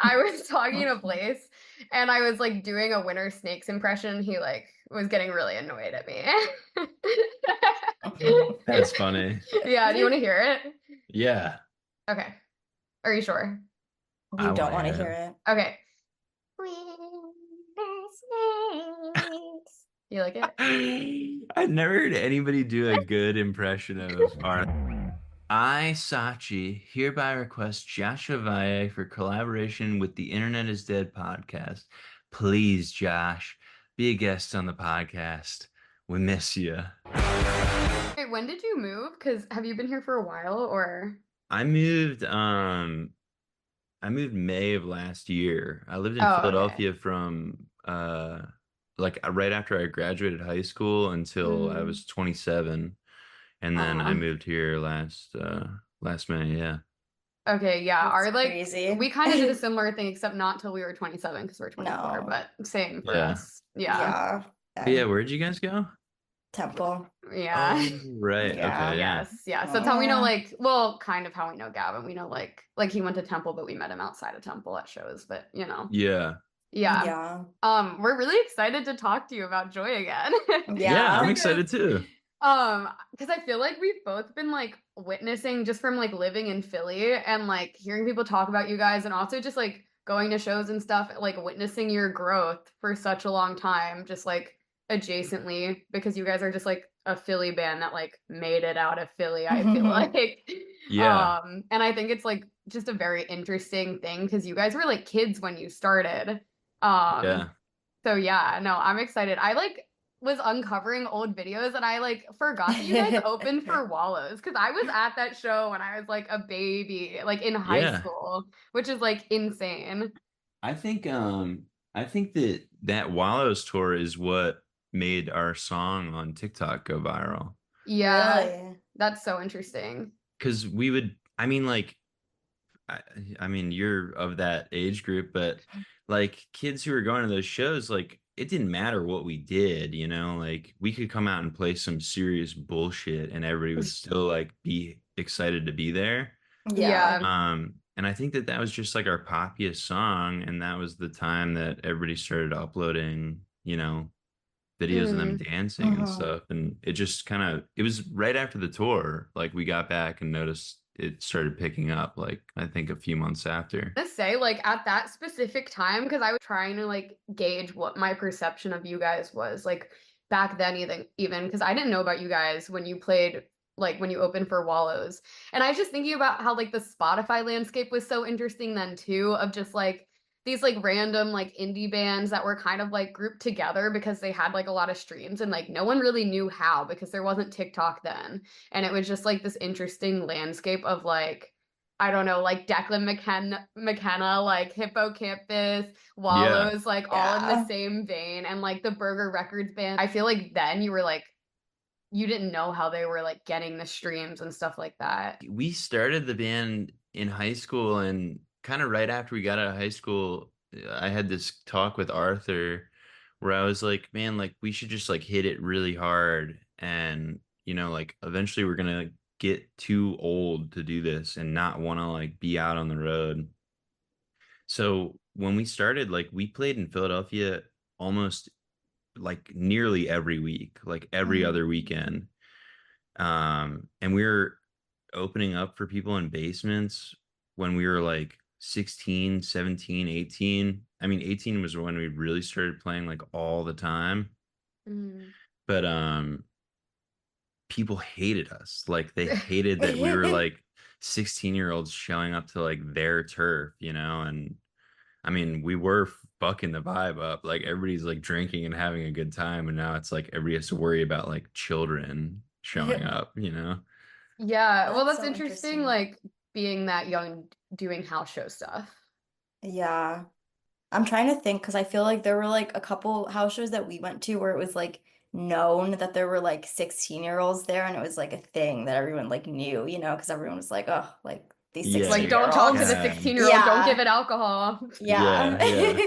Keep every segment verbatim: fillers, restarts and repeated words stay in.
I was talking to Blaze and I was like doing a Winter Snakes impression. He like was getting really annoyed at me. That's funny. Yeah, do you want to hear it? Yeah, Okay. Are you sure? I You want don't to want to hear hear it. it. Okay. Winter Snakes. You like it? I've never heard anybody do a good impression of Arthur. I, Sachi, hereby request Joshua Valle for collaboration with the Internet is Dead podcast. Please, Josh, be a guest on the podcast. We miss you. Wait, when did you move? Because have you been here for a while or? I moved, um, I moved May of last year. I lived in Oh, okay. Philadelphia from, uh, like uh, right after I graduated high school until I Mm. was twenty-seven. And then I Uh, moved here last uh last May, yeah. okay, yeah. That's Our like crazy. we kind of did a similar thing, except not till we were twenty-seven because we're twenty-four, No. but same for Yeah. us. Yeah. Yeah. But yeah, Yeah. where'd you guys go? Temple. Yeah. Oh, right. Yeah. Okay, yeah. Yes. Yeah. So that's how we know Yeah. like well, kind of how we know Gavin. We know like like he went to Temple, but we met him outside of Temple at shows, but you know. Yeah. Yeah. Yeah. Um, we're really excited to talk to you about Joy again. Yeah, I'm Yeah. excited too. Um, because I feel like we've both been like witnessing just from like living in Philly and like hearing people talk about you guys and also just like going to shows and stuff, like witnessing your growth for such a long time, just like adjacently, because you guys are just like a Philly band that like made it out of Philly, I feel like. Yeah. Um, and I think it's like just a very interesting thing because you guys were like kids when you started. Um, Yeah. so yeah, no, I'm excited. I like was uncovering old videos and I like forgot that you guys opened for Wallows because I was at that show when I was like a baby, like in high Yeah. school, which is like insane. I think um I think that that Wallows tour is what made our song on TikTok go viral. Yeah, Really? that's so interesting. Because we would, I mean, like, I, I mean, you're of that age group, but like kids who were going to those shows, like it didn't matter what we did, you know, like we could come out and play some serious bullshit and everybody would still like be excited to be there. Yeah. Yeah. Um, and I think that that was just like our poppiest song, and that was the time that everybody started uploading, you know, videos of them Mm. dancing and Mhm. stuff. And it just kind of, it was right after the tour, like we got back and noticed it started picking up, like I think a few months after. To say like at that specific time because I was trying to like gauge what my perception of you guys was like back then even even because I didn't know about you guys when you played like when you opened for Wallows. And I was just thinking about how like the Spotify landscape was so interesting then too of just like these like random like indie bands that were kind of like grouped together because they had like a lot of streams and like no one really knew how because there wasn't TikTok then. And it was just like this interesting landscape of like I don't know, like Declan McKenna, McKenna, like Hippocampus, Yeah. Wallows, like all in the Yeah. same vein, and like the Burger Records band. I feel like then you were like, you didn't know how they were like getting the streams and stuff like that. We started the band in high school, and kind of right after we got out of high school, I had this talk with Arthur where I was like, man, like we should just like hit it really hard. And, you know, like eventually we're gonna get too old to do this and not want to like be out on the road. So when we started, like we played in Philadelphia almost like nearly every week, like every Mhm. other weekend. Um, and we were opening up for people in basements when we were like sixteen, seventeen, eighteen. I mean, eighteen was when we really started playing like all the time. Mm. But um people hated us. Like they hated that we were like sixteen year olds showing up to like their turf, you know? And I mean, we were fucking the vibe up. Like everybody's like drinking and having a good time. And now it's like everybody has to worry about like children showing up, you know? Yeah, well, That's that's so interesting, interesting. like being that young doing house show stuff. Yeah. I'm trying to think because I feel like there were like a couple house shows that we went to where it was like known that there were like sixteen year olds there and it was like a thing that everyone like knew, you know, because everyone was like, oh, like these Yeah, 16 Like, year don't talk to the olds. yeah, sixteen year old, don't give Yeah. it alcohol. Yeah. yeah, yeah.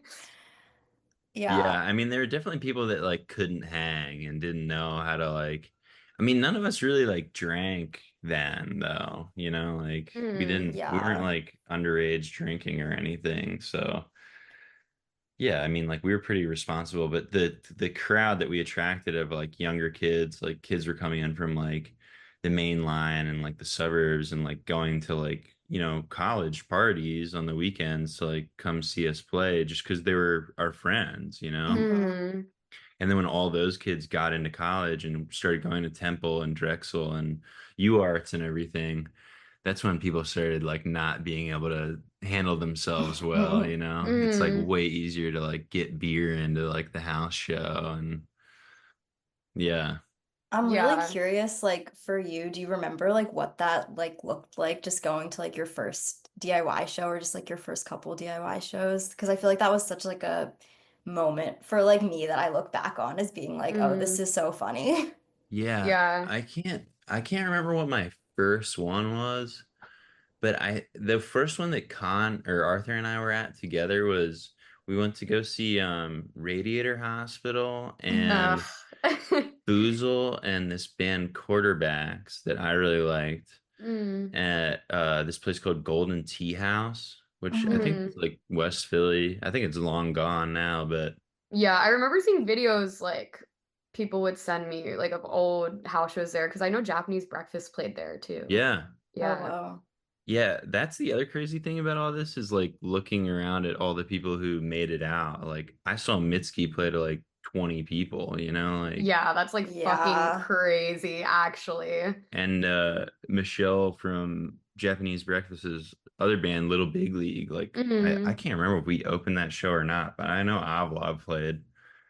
Yeah. Yeah, I mean, there were definitely people that like couldn't hang and didn't know how to like. I mean, none of us really like drank then though, you know, like we Mm, didn't we weren't Yeah. like underage drinking or anything. So yeah, I mean like we were pretty responsible, but the the crowd that we attracted of like younger kids, like kids were coming in from like the main line and like the suburbs and like going to like, you know, college parties on the weekends to like come see us play just because they were our friends, you know? hmm mm, And then when all those kids got into college and started going to Temple and Drexel and U Arts and everything, that's when people started like not being able to handle themselves well, you know? It's like mm. way easier to like get beer into like the house show and yeah. I'm really Yeah. curious, like for you, do you remember like what that like looked like just going to like your first D I Y show or just like your first couple D I Y shows? Because I feel like that was such like a moment for like me that I look back on as being like, oh, this Mm, is so funny. Yeah. yeah. I can't I can't remember what my first one was, but I the first one that Con or Arthur and I were at together was we went to go see um Radiator Hospital Mhm. Ugh. and Boozle and this band Quarterbacks that I really liked Mm, at uh, this place called Golden Tea House, which I Mhm. think mm. is like West Philly. I think it's long gone now, but Yeah, I remember seeing videos like people would send me like of old house shows there because I know Japanese Breakfast played there too. yeah. Oh, Yeah. wow. Yeah, that's the other crazy thing about all this is like looking around at all the people who made it out. Like I saw Mitski play to like twenty people, you know, like Yeah, that's like fucking Yeah. crazy, actually. and uh Michelle from Japanese Breakfast's other band, Little Big League. Like I, I Hmm. can't remember if we opened that show or not, but I know Avlov played.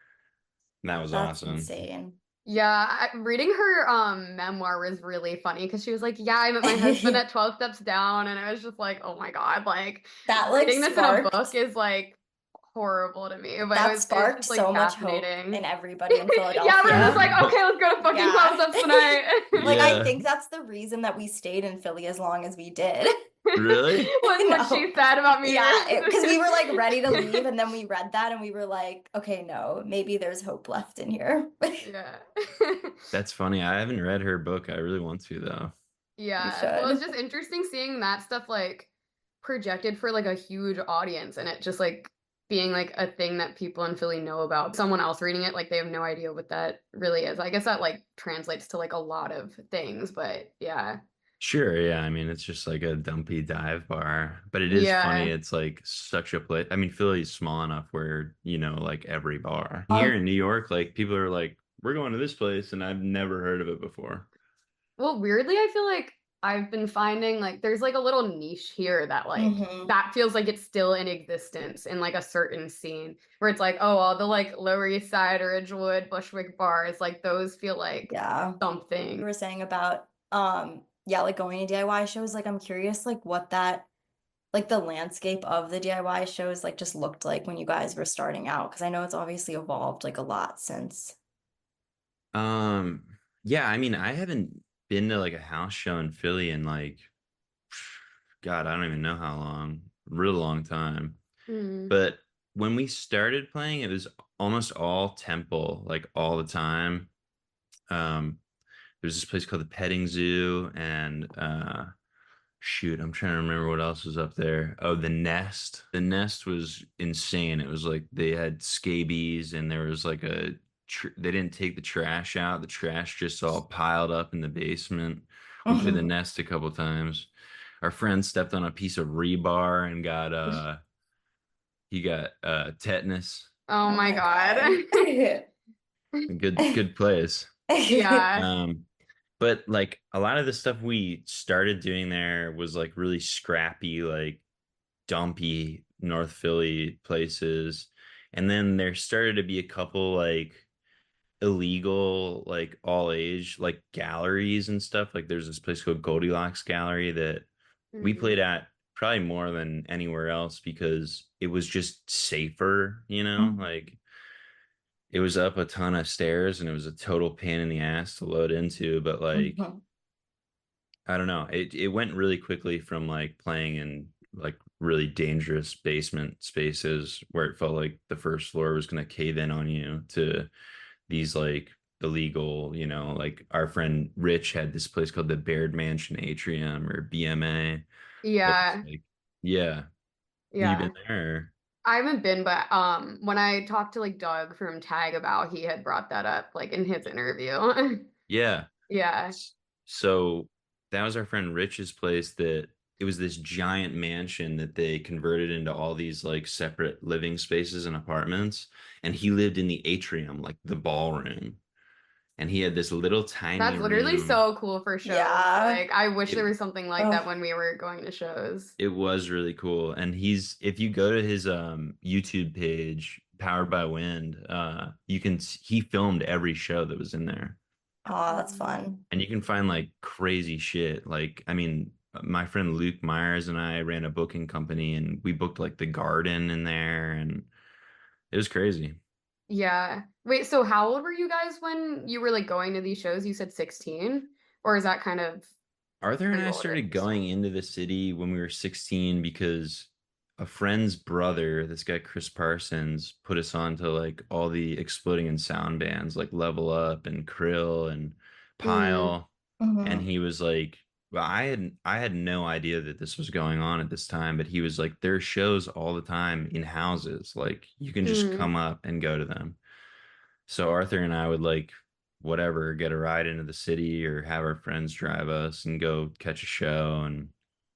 And that was That's awesome. insane. Yeah, I, reading her um memoir was really funny because she was like, "Yeah, I met my husband at twelve Steps Down," and I was just like, "Oh my God!" Like That like reading this in a book sparked is like horrible to me, but it that was it was sparked just like so much hope in fascinating. everybody in Yeah, we're just like, Philadelphia. "Okay, let's go to fucking Yeah. twelve Steps tonight." Like I Yeah. think that's the reason that we stayed in Philly as long as we did. Really? Was what No. she said about Meteors. Yeah, because we were like ready to leave and then we read that and we were like, okay, no, maybe there's hope left in here. Yeah. That's funny. I haven't read her book. I really want to though. You Yeah. Well, it's should. just interesting seeing that stuff like projected for like a huge audience and it just like being like a thing that people in Philly know about. Someone else reading it, like they have no idea what that really is. I guess that like translates to like a lot of things, but yeah. Sure, yeah. I mean, it's just like a dumpy dive bar, but it is funny. Yeah. It's like such a place. I mean, Philly's small enough where, you know, like every bar. Here Um, in New York, like people are like, we're going to this place, and I've never heard of it before. Well, weirdly, I feel like I've been finding like there's like a little niche here that like mhm. that feels like it's still in existence in like a certain scene where it's like, oh, all the like Lower East Side, Ridgewood, Bushwick bars, like those feel like Yeah. You something. were saying about um yeah, like going to D I Y shows, like I'm curious like what that like the landscape of the D I Y shows like just looked like when you guys were starting out because I know it's obviously evolved like a lot since. Um, yeah, I mean, I haven't been to like a house show in Philly in like, God, I don't even know how long, real long time. Hmm. But when we started playing, it was almost all temple, like all the time. Um, there's this place called the Petting Zoo, and uh, shoot, I'm trying to remember what else was up there. Oh, the Nest. The Nest was insane. It was like they had scabies, and there was like a tr they didn't take the trash out. The trash just all piled up in the basement. We played the Mhm. Nest a couple times. Our friend stepped on a piece of rebar and got uh he got uh tetanus. Oh Oh my my God. God. Good good place. Yeah. Um, but like a lot of the stuff we started doing there was like really scrappy, like dumpy North Philly places. And then there started to be a couple like illegal, like all age, like galleries and stuff. Like there's this place called Goldilocks Gallery that we Hmm. played at probably more than anywhere else because it was just safer, you know, like it was up a ton of stairs and it was a total pain in the ass to load into, but like Mhm. I don't know, it it went really quickly from like playing in like really dangerous basement spaces where it felt like the first floor was going to cave in on you to these like illegal, you know, like our friend Rich had this place called the Baird Mansion Atrium or B M A. But it's Yeah, like, yeah, you been yeah. there? I haven't been, but um, when I talked to like Doug from Tag about, he had brought that up like in his interview. Yeah. Yeah. S- So that was our friend Rich's place that it was this giant mansion that they converted into all these like separate living spaces and apartments. And he lived in the atrium, like the ballroom. And he had this little tiny That's literally room. so cool for shows. Yeah. Like, I wish It there was something like that Oh, when we were going to shows. it was really cool. And he's if you go to his um YouTube page, Powered by Wind, uh, you can s- he filmed every show that was in there. oh, that's fun. And you can find like crazy shit. Like, I mean, my friend Luke Myers and I ran a booking company and we booked like the garden in there and it was crazy. Yeah. Wait, so how old were you guys when you were like going to these shows? You said sixteen? Or is that kind of Arthur and pretty I old at started this going time? into the city when we were sixteen because a friend's brother, this guy Chris Parsons, put us on to like all the Exploding in Sound bands like Level Up and Krill and Mm, Pile. And Hmm. he was like, well, I had I had no idea that this was going on at this time, but he was like, there are shows all the time in houses. Like you can just mm, come up and go to them. So Arthur and I would like whatever, get a ride into the city or have our friends drive us and go catch a show. And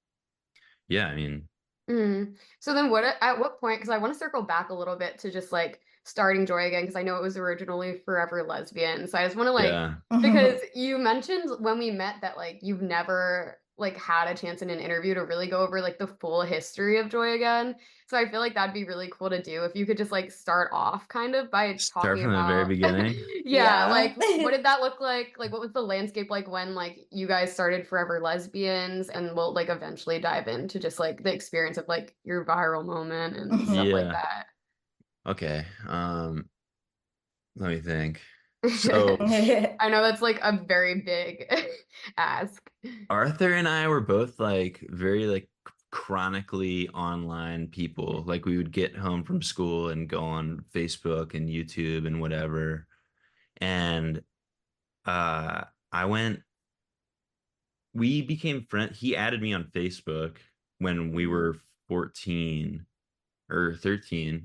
yeah, I mean, mm. So then what at what point, because I want to circle back a little bit to just like starting Joy again, because I know it was originally Forever Lesbian. So I just want to like, yeah, because you mentioned when we met that like you've never like had a chance in an interview to really go over like the full history of Joy again. So I feel like that'd be really cool to do if you could just like start off kind of by start talking from the very about, beginning. yeah, Yeah. like what did that look like? Like what was the landscape like when like you guys started Forever Lesbians? And we'll like eventually dive into just like the experience of like your viral moment and stuff like Yeah. that. Okay. Um, let me think. So I know that's like a very big ask. Arthur and I were both like very like chronically online people. Like we would get home from school and go on Facebook and YouTube and whatever. And uh I went we became friends. He added me on Facebook when we Mhm. were fourteen or thirteen.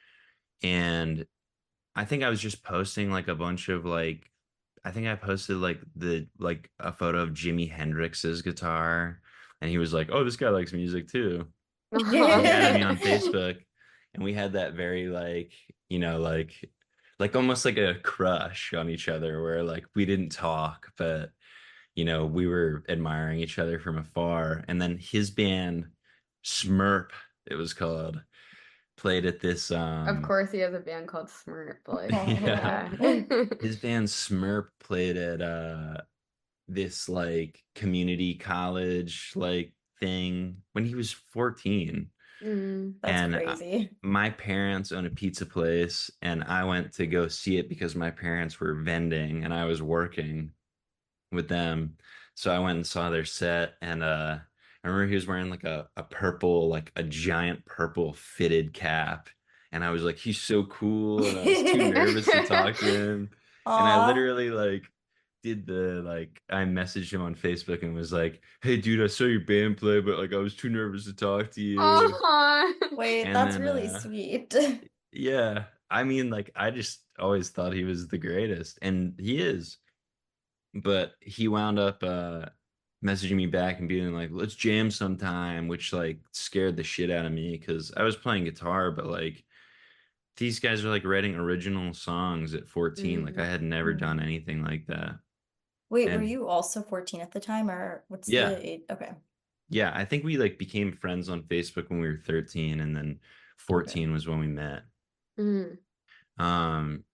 And I think I was just posting like a bunch of like I think I posted like the like a photo of Jimi Hendrix's guitar and he was like, "Oh, this guy likes music too." And he added me on Facebook and we had that very like, you know, like like almost like a crush on each other where like we didn't talk, but you know, we were admiring each other from afar. And then his band, Smurp, it was called, played at this Of um course, he has a band called Smurf, but like, yeah. yeah. His band Smurp played at uh this like community college like thing when he was fourteen. Mm. That's And uh, crazy. my parents own a pizza place and I went to go see it because my parents were vending and I was working with them. So I went and saw their set and uh I remember he was wearing like a, a purple, like a giant purple fitted cap. And I was like, he's so cool. And I was too nervous to talk to him. And I Aw. literally like did the like I messaged him on Facebook and was like, hey dude, I saw your band play, but like I was too nervous to talk to you. Aw. Wait, And that's then really uh sweet. yeah, I mean like I just always thought he was the greatest. And he is, but he wound up uh messaging me back and being like, let's jam sometime, which like scared the shit out of me because I was playing guitar, but like these guys are like writing original songs at fourteen. Like I Mm. had never done Mm. anything like that. Wait, were And you also fourteen at the time, or what's yeah, the age? Okay. yeah, I think we like became friends on Facebook when we were thirteen and then Okay. fourteen was when we met. Mm. Um,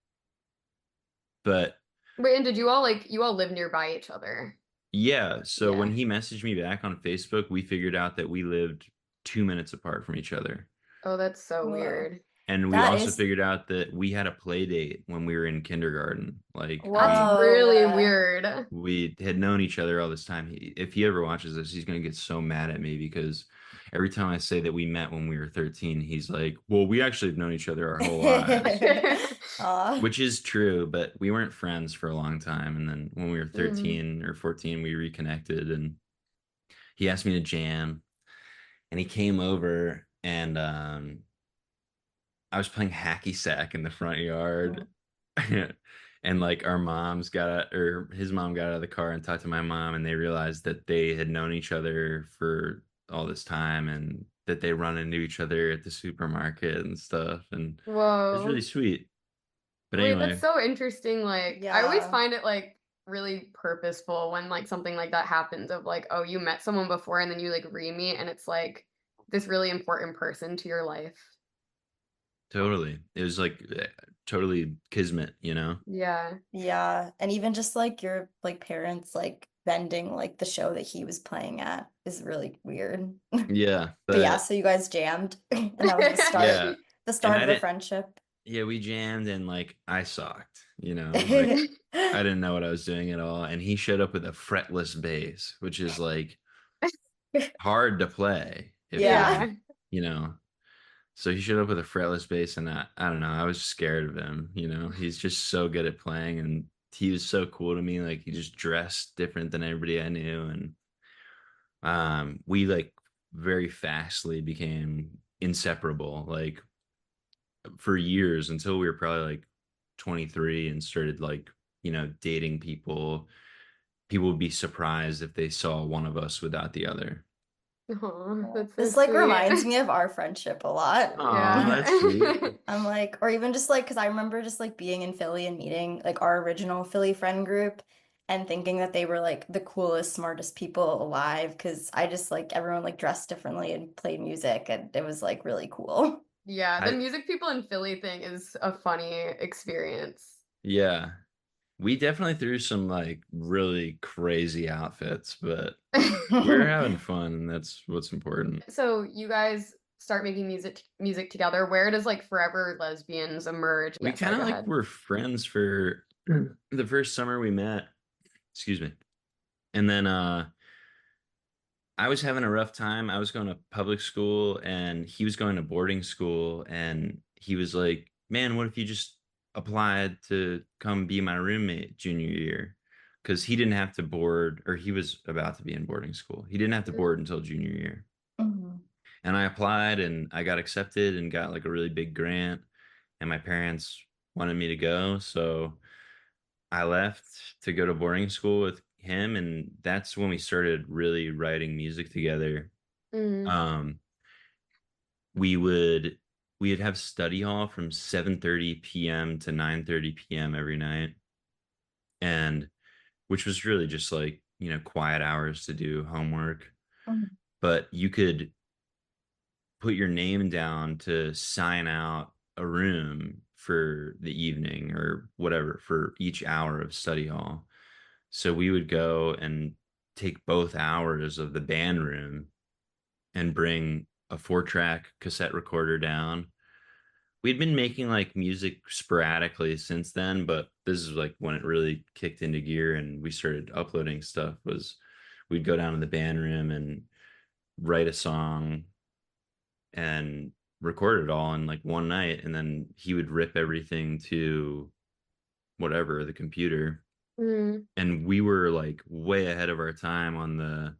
but Wait, and did you all like you all live nearby each other? yeah, so when Yeah. he messaged me back on Facebook, we figured out that we lived two minutes apart from each other. Oh, that's so Whoa. weird. And we That also is, figured out that we had a play date when we were in kindergarten. Like That's we whoa. really uh, weird. we had known each other all this time. He, if he ever watches this, he's gonna get so mad at me because every time I say that we met when we were thirteen, he's like, well, we actually have known each other our whole lives, Aw. which is true, but we weren't friends for a long time. And then when we were Mm. thirteen or fourteen, we reconnected and he asked me to jam and he came over and um, I was playing hacky sack in the front yard. And like our moms got out, or his mom got out of the car and talked to my mom, and they realized that they had known each other for all this time and that they run into each other at the supermarket and stuff. And it was really Whoa. sweet. But Wait, that's anyway, so interesting. Like, I always Yeah. find it like really purposeful when like something like that happens of like, oh, you met someone before and then you like re-meet and it's like this really important person to your life. totally. It was like eh, totally kismet, you know? Yeah. Yeah. And even just like your like parents like bending like the show that he was playing at is really weird. Yeah. But yeah, But so you guys jammed and that was the start, yeah. the And start I of a didn't, friendship. yeah, we jammed and like I sucked, you know, like I didn't know what I was doing at all. And he showed up with a fretless bass, which is like hard to play if you're, Yeah. Yeah. you know. So he showed up with a fretless bass, and I, I don't know, I was scared of him, you know. He's just so good at playing, and he was so cool to me. Like he just dressed different than everybody I knew, and um, we like very fastly became inseparable, like for years until we were probably like twenty-three and started like, you know, dating people. People would be surprised if they saw one of us without the other. Aw, that's so This like reminds sweet. me of our friendship a lot. Aw, that's sweet. Yeah. I'm like, or even just like, because I remember just like being in Philly and meeting like our original Philly friend group and thinking that they were like the coolest, smartest people alive. Because I just like everyone like dressed differently and played music, and it was like really cool. Yeah, the I music people in Philly thing is a funny experience. yeah. We definitely threw some like really crazy outfits, but we're having fun, and that's what's important. So you guys start making music music together. Where does like Forever Lesbians emerge? We Yeah, sorry, kind go of like ahead. were friends for the first summer we met. Excuse me. And then uh I was having a rough time. I was going to public school and he was going to boarding school and he was like, "Man, what if you just applied to come be my roommate junior year?" Because he didn't have to board, or he was about to be in boarding school. He didn't have to board until junior year. Mhm. And I applied and I got accepted and got like a really big grant and my parents wanted me to go, so I left to go to boarding school with him, and that's when we started really writing music together. Mm, Um, we would we'd have study hall from seven thirty p m to nine thirty p m every night, and which was really just like, you know, quiet hours to do homework. Mhm. But you could put your name down to sign out a room for the evening or whatever for each hour of study hall. So we would go and take both hours of the band room and bring a four track cassette recorder down. We'd been making like music sporadically since then, but this is like when it really kicked into gear and we started uploading stuff. Was we'd go down to the band room and write a song and record it all in like one night, and then he would rip everything to whatever, the computer. mm. And we were like way ahead of our time on the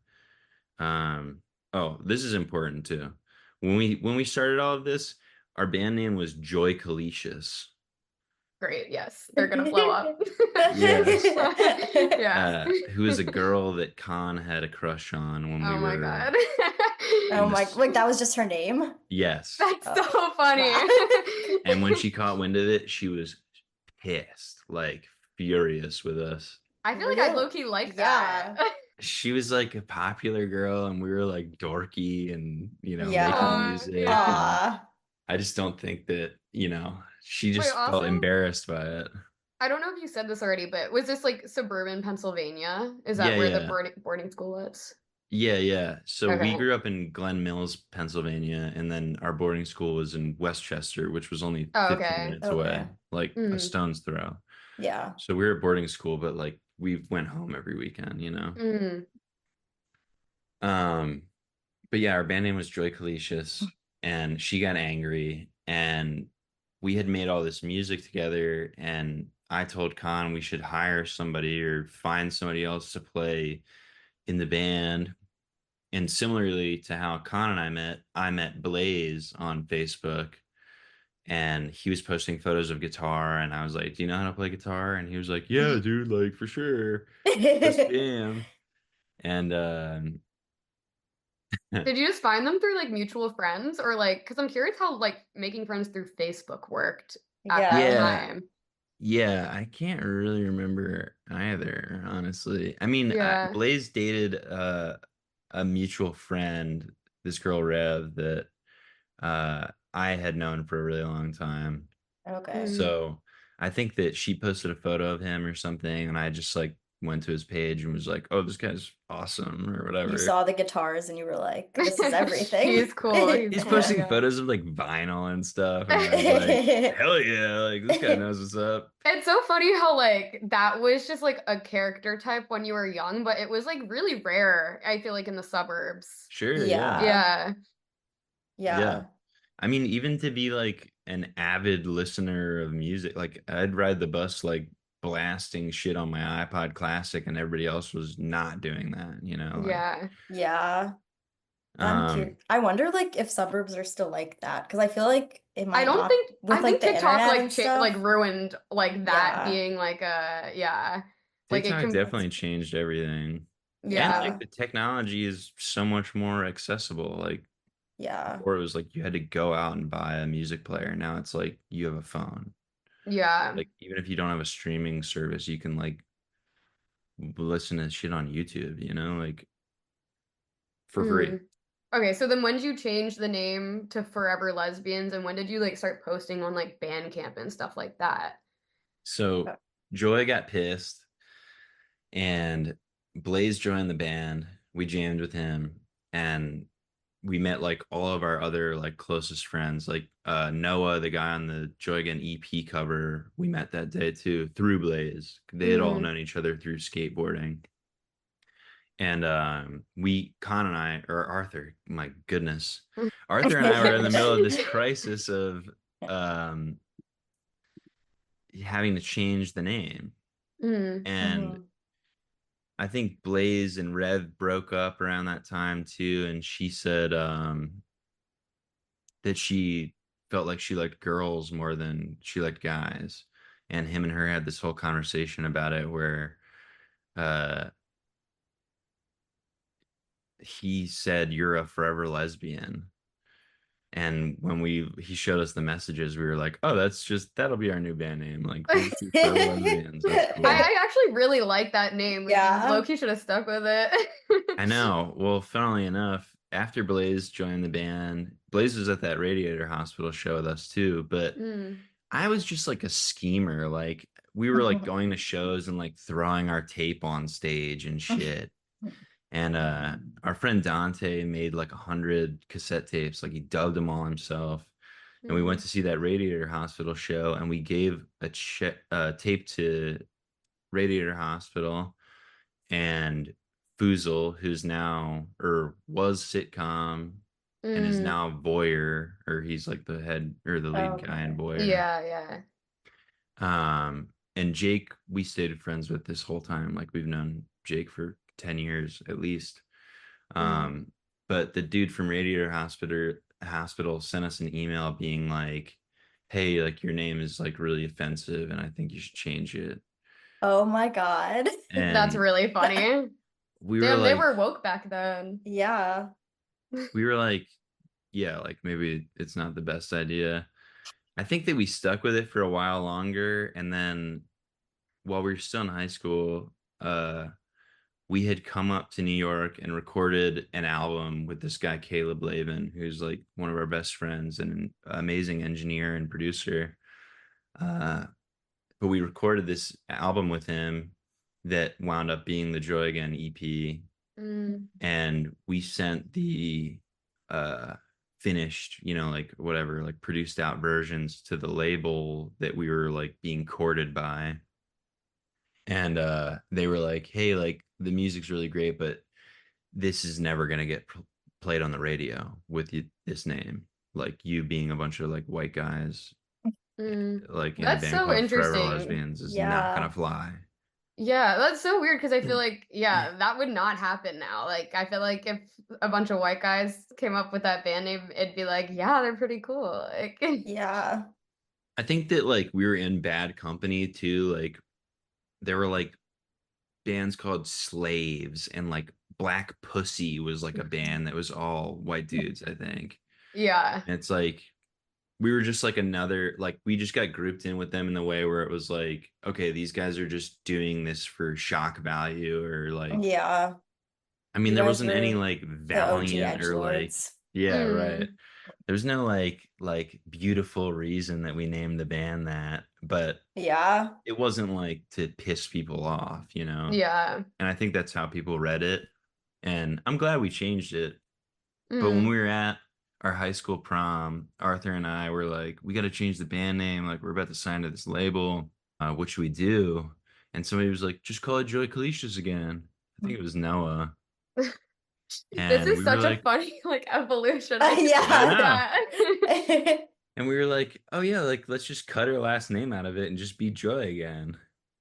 um oh, this is important too. When we when we started all of this, our band name was Joy Calicious. Great, yes. They're gonna blow up. Yes. Yeah. Uh, who is a girl that Khan had a crush on when we Oh my were God. Oh in my, this. like that was just her name. Yes. That's Oh, so funny. wow. And when she caught wind of it, she was pissed, like furious with us. I feel like I Really? low-key like Yeah. that. She was like a popular girl and we were like dorky and, you know, Yeah. making Aw, music. yeah. And Aw. I just don't think that, you know, she Wait, just felt also, embarrassed by it. I don't know if you said this already, but was this like suburban Pennsylvania? Is that Yeah, where the yeah. boarding boarding school was? Yeah, yeah. So we Okay. grew up in Glen Mills, Pennsylvania, and then our boarding school was in Westchester, which was only Oh, fifteen okay. minutes Okay. away, like a Mm, stone's throw. Yeah. So we were at boarding school, but like we went home every weekend, you know. mm, Um, but yeah, our band name was Joy Calicious, and she got angry, and we had made all this music together, and I told Con we should hire somebody or find somebody else to play in the band. And similarly to how Con and I met, I met Blaze on Facebook, and he was posting photos of guitar, and I was like, "Do you know how to play guitar?" And he was like, "Yeah, dude, like for sure, let's jam." And um, Did you just find them through like mutual friends or like because I'm curious how like making friends through Facebook worked at that Yeah. yeah, time. yeah, I can't really remember either, honestly. I mean, I, Yeah. Blaze dated uh, a mutual friend, this girl Rev, that uh, I had known for a really long time. Okay. Mm. So I think that she posted a photo of him or something, and I just like went to his page and was like, "Oh, this guy's awesome," or You whatever. saw the guitars and you were like, this is everything. He's cool. He's He's cool. posting Yeah. photos of like vinyl and stuff, and I was like, "Hell yeah! Like this guy knows what's up." It's so funny how like that was just like a character type when you were young, but it was like really rare, I feel like in the suburbs. Sure, Yeah. yeah, Yeah. yeah. Yeah. I mean, even to be like an avid listener of music, like I'd ride the bus like blasting shit on my iPod Classic, and everybody else was not doing that, you know, like Yeah. Yeah. I'm um curious. I wonder like if suburbs are still like that because I feel like it I might don't not think with I like think the TikTok internet like and cha like stuff. ruined like that Yeah. being like a yeah. Like it TikTok can That's definitely changed everything. And yeah. like yeah. the technology is so much more accessible. Like Yeah. before it was like you had to go out and buy a music player. Now it's like you have a phone. Yeah. Like even if you don't have a streaming service, you can like listen to shit on YouTube, you know, like for free. Mm. Okay, so then when did you change the name to Forever Lesbians and when did you like start posting on like Bandcamp and stuff like that? So Joy got pissed and Blaze joined the band. We jammed with him and we met like all of our other like closest friends, like uh Noah, the guy on the Joygan E P cover. We met that day too through Blaze. They had all Mm. known each other through skateboarding. And um, we, Con and I, or Arthur, my goodness, Arthur and I were in the middle of this crisis of um, having to change the name. Mm. And Mhm. I think Blaze and Rev broke up around that time too. And she said um, that she felt like she liked girls more than she liked guys. And him and her had this whole conversation about it where uh, he said, "You're a forever lesbian." And when we he showed us the messages, we were like, "Oh, that's just that'll be our new band name. Like we'll just be Forever Lesbians. That's I, cool." I actually really like that name. Like, you Yeah. low-key should have stuck with it. I know. Well, funnily enough, after Blaze joined the band, Blaze was at that Radiator Hospital show with us too. But Mm. I was just like a schemer. Like we were like going to shows and like throwing our tape on stage and shit. And uh, our friend Dante made like a hundred cassette tapes. Like he dubbed them all himself. And we went Mm. to see that Radiator Hospital show, and we gave a ch- uh, tape to Radiator Hospital and Foozle, who's now or was sitcom and is Mm. now Voyeur, or he's like the head or the lead guy in Okay. Voyeur. Yeah, yeah. Um, and Jake, we stayed friends with this whole time. Like we've known Jake for ten years at least. Mm. Um, but the dude from Radiator Hospital Hospital sent us an email being like, "Hey, like your name is like really offensive, and I think you should change it." Oh my God. That's And really funny. we were Damn, they like, were woke back then. Yeah. we were like, yeah, like maybe it's not the best idea. I think that we stuck with it for a while longer, and then while we were still in high school, uh, we had come up to New York and recorded an album with this guy, Caleb Laven, who's like one of our best friends and an amazing engineer and producer. Uh, but we recorded this album with him that wound up being the Joy Again E P. Mm. And we sent the uh, finished, you know, like whatever, like produced out versions to the label that we were like being courted by. And uh, they were like, "Hey, like the music's really great, but this is never gonna get played on the radio with you, this name, like you being a bunch of like white guys, Mm. like in a That's band so called Forever interesting. Lesbians, is not Yeah. gonna fly. Yeah, that's so weird because I feel like, yeah, that would not happen now. Like, I feel like if a bunch of white guys came up with that band name, it'd be like, yeah, they're pretty cool. Like, Yeah. I think that like we were in bad company too. Like there were like bands called Slaves, and like Black Pussy was like a band that was all white dudes, I think. yeah. And it's like we were just like another, like we just got grouped in with them in the way where it was like, okay, these guys are just doing this for shock value, or like, Yeah. I mean, You there guys wasn't any were like the O G valiant or like, edgelords. yeah, right. Mm, There's no like like beautiful reason that we named the band that, but Yeah. it wasn't like to piss people off, you know? yeah. And I think that's how people read it. And I'm glad we changed it. But when Mm, we were at our high school prom, Arthur and I were like, we got to change the band name. Like, we're about to sign to this label. Uh, what should we do? And somebody was like, just call it Joy Calicious again. I think it was Noah. this And is we were such a like, funny like evolution. Uh, I just I love yeah. know. that. And we were like, oh yeah, like let's just cut her last name out of it and just be Joy again.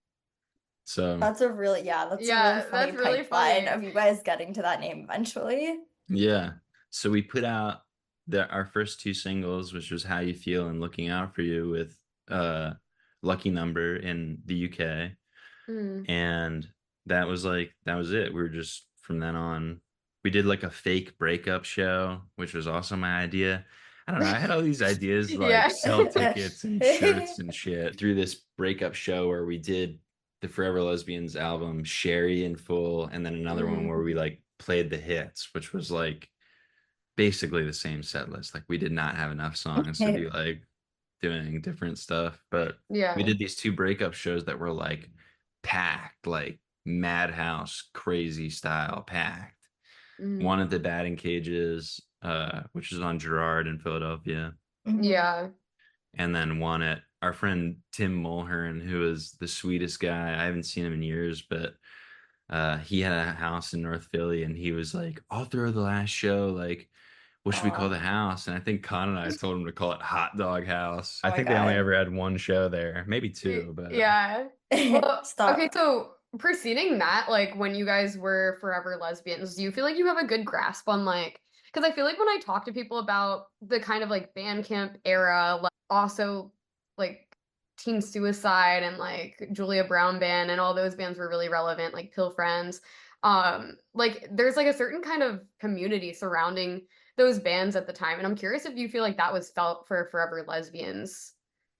So That's a really, yeah, that's a really Yeah, funny that's really pipeline funny. of you guys getting to that name eventually. yeah. So we put out the our first two singles, which was How You Feel and Looking Out for You, with uh Lucky Number in the U K. Mm. And that was like that was it. We were just from then on. We did like a fake breakup show, which was also my idea. I don't know. I had all these ideas to like Yeah. sell tickets and shirts and shit through this breakup show where we did the Forever Lesbians album, Sherry in full, and then another one Mm. where we like played the hits, which was like basically the same set list. Like we did not have enough songs to be like doing different stuff, but we Yeah. did these two breakup shows that were like packed, like madhouse crazy style packed. Mm. One at the batting cages, uh, which is on Girard in Philadelphia, Mhm. Yeah. and then one at our friend Tim Mulhern, who is the sweetest guy. I haven't seen him in years, but uh, he had a house in North Philly, and he was like, "I'll throw the last show. Like, what should we call Aw. the house?" And I think Con and I told him to call it Hot Dog House. Oh I my think they only God. ever had one show there, maybe Y- two, but Yeah. Well, okay, Stop. so preceding that, like when you guys were forever lesbians, do you feel like you have a good grasp on like, because I feel like when I talk to people about the kind of like band camp era, like also like Teen Suicide and like Julia Brown Band and all those bands were really relevant, like Pill Friends. Um, like there's like a certain kind of community surrounding those bands at the time, and I'm curious if you feel like that was felt for Forever Lesbians.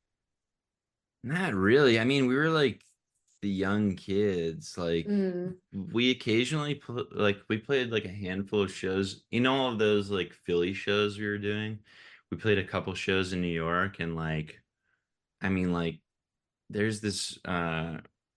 not really. I mean, we were like the young kids. Like Mm, we occasionally pl- like we played like a handful of shows. You know, all of those like Philly shows we were doing. We played a couple shows in New York, and like I mean, like there's this uh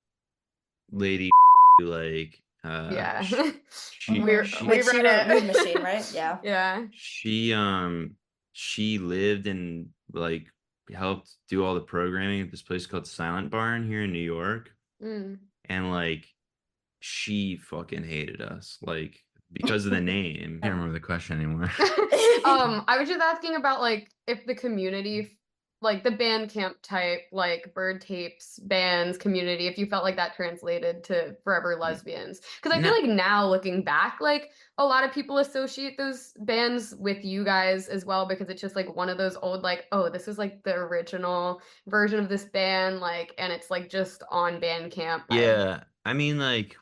lady who like uh yeah. sh- she We Mhm. we she Wait, she read wrote Mean it. Machine, right? Yeah. Yeah. she um she lived and like helped do all the programming at this place called Silent Barn here in New York. Mm. And like she fucking hated us, like because of the name. I can't remember the question anymore. Um, I was just asking about like if the community, like the band camp type, like Bird Tapes bands community, if you felt like that translated to Forever Lesbians. Because I feel No, like now looking back, like a lot of people associate those bands with you guys as well because it's just like one of those old like, oh, this is like the original version of this band, like, and it's like just on Bandcamp. I yeah, I mean like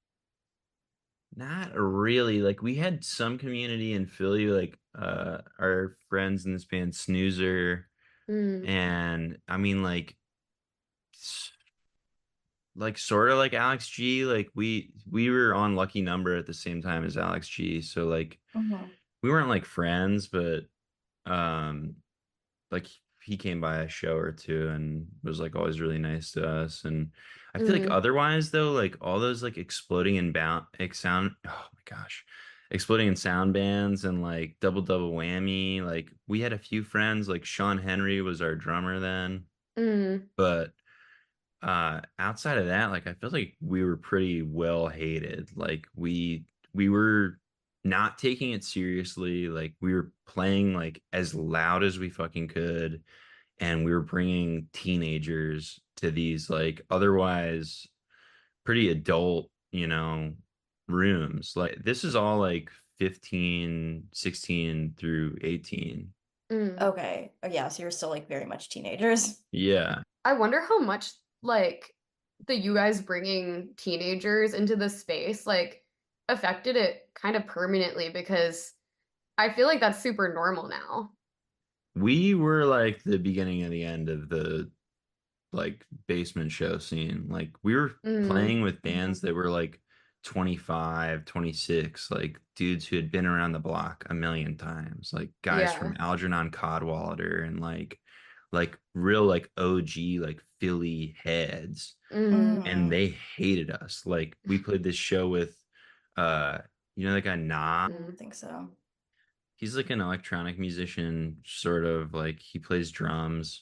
not really. Like we had some community in Philly, like uh our friends in this band Snoozer, mm, and I mean like s- like sort of like Alex G. Like we we were on Lucky Number at the same time as Alex G. So like Mhm. we weren't like friends, but um like he came by a show or two and was like always really nice to us. And I feel like mm, otherwise though, like all those like exploding in bound ex sound, oh my gosh, exploding in sound bands and like double double whammy. Like we had a few friends, like Sean Henry was our drummer then, mm, but uh outside of that, like I feel like we were pretty well hated. Like we we were not taking it seriously. Like we were playing like as loud as we fucking could, and we were bringing teenagers to these like otherwise pretty adult, you know, rooms. Like this is all like fifteen, sixteen through eighteen. Mm. Okay. Oh, yeah, so you're still like very much teenagers. Yeah. I wonder how much like the you guys bringing teenagers into the space like affected it kind of permanently because I feel like that's super normal now. We were like the beginning and the end of the like basement show scene. Like we were Mm, playing with bands that were like twenty-five, twenty-six, like dudes who had been around the block a million times, like guys yeah. from Algernon Codwallader and like like real like O G like Philly heads. Mm. And Mhm. they hated us. Like we played this show with uh you know that guy Nah? I don't think so. He's like an electronic musician, sort of like he plays drums.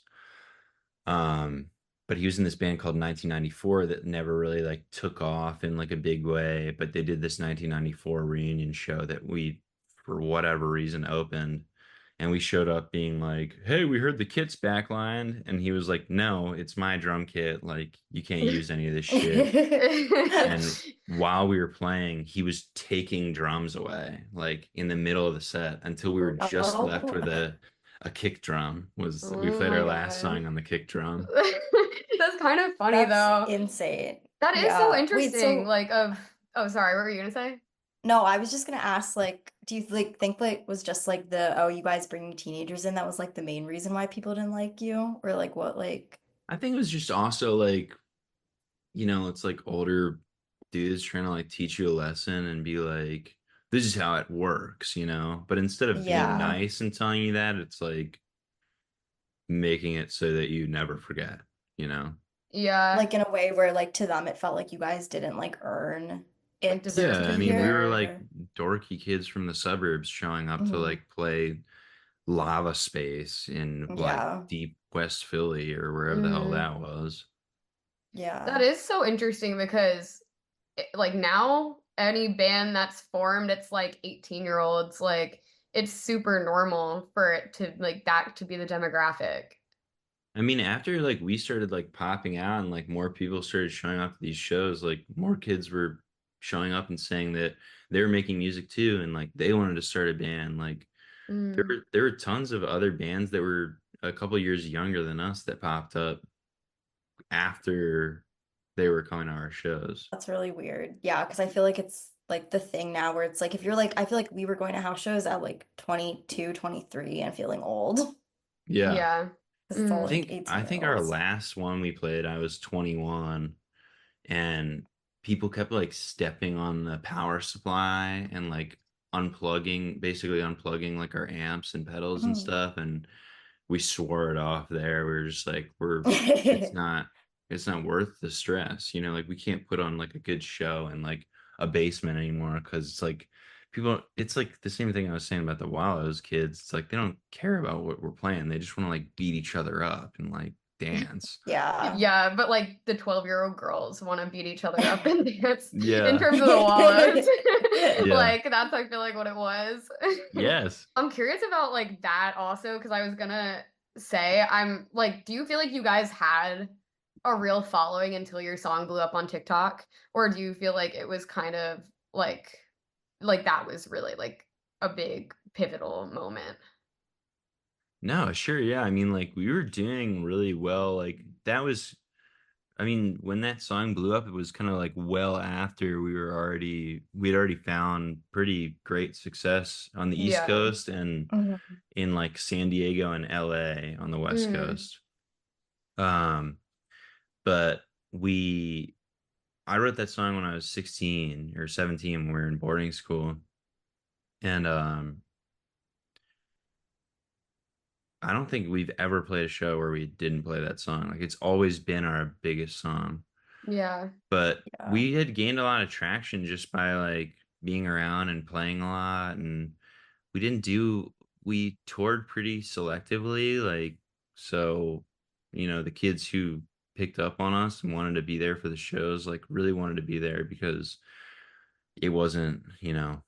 Um, but he was in this band called nineteen ninety-four that never really like took off in like a big way. But they did this nineteen ninety-four reunion show that we, for whatever reason, opened. And we showed up being like, "Hey, we heard the kit's backline," and he was like, "No, it's my drum kit. Like, you can't use any of this shit." And while we were playing, he was taking drums away, like in the middle of the set, until we were just left Oh, with a a kick drum. Was we Oh played my our last God. song on the kick drum. That's kind of funny that's though. insane. That is so Yeah. Wait, interesting. so Like of oh sorry, what were you gonna say? no, I was just gonna ask, like, do you like think like was just like the oh you guys bringing teenagers in that was like the main reason why people didn't like you, or like what like I think it was just also like, you know, it's like older dudes trying to like teach you a lesson and be like, this is how it works, you know? But instead of being yeah, nice and telling you that, it's like making it so that you never forget, you know? Yeah, like in a way where like to them it felt like you guys didn't like earn like it deserve to Yeah, to I be be mean, we were here. like there. dorky kids from the suburbs showing up to Mhm. like play Lava Space in like Yeah, deep West Philly or wherever the hell Mm. that was. yeah. That is so interesting because it- like now any band that's formed, it's like eighteen year olds, like it's super normal for it to like that to be the demographic. I mean, after like we started like popping out and like more people started showing up to these shows, like more kids were showing up and saying that they were making music too and like they wanted to start a band. Like there Mm. were there were tons of other bands that were a couple years younger than us that popped up after they were coming to our shows. That's really weird. Yeah, because I feel like it's like the thing now where it's like if you're like I feel like we were going to house shows at like twenty two, twenty three, and feeling old Yeah. Yeah. because it's all I Mm. like think I eighteen year think our olds. last one we played, I was twenty-one, and people kept like stepping on the power supply and like unplugging, basically unplugging like our amps and pedals and Mhm. stuff, and we swore it off there. We were just like, we're it's not it's not worth the stress, you know, like we can't put on like a good show in like a basement anymore because it's like people it's like the same thing I was saying about the Wallows kids. It's like they don't care about what we're playing. They just want to like beat each other up and like dance. Yeah. Yeah, but like the twelve year old girls want to beat each other up and dance in Yeah. terms of the Wallows. Yeah. Like that's I feel like what it was. Yes. I'm curious about like that also because I was gonna say I'm like, do you feel like you guys had a real following until your song blew up on TikTok? Or do you feel like it was kind of like like that was really like a big pivotal moment? No, sure. Yeah. I mean, like we were doing really well. Like that was, I mean, when that song blew up, it was kind of like well after we were already, we'd already found pretty great success on the East Yeah. Coast and Mhm. in like San Diego and L A on the West Mm. Coast. Um, but we, I wrote that song when I was sixteen or seventeen when we were in boarding school. And um, I don't think we've ever played a show where we didn't play that song. Like it's always been our biggest song. Yeah. But Yeah. we had gained a lot of traction just by like being around and playing a lot. And we didn't do, we toured pretty selectively. Like, so, you know, the kids who picked up on us and wanted to be there for the shows, like really wanted to be there because it wasn't, you know,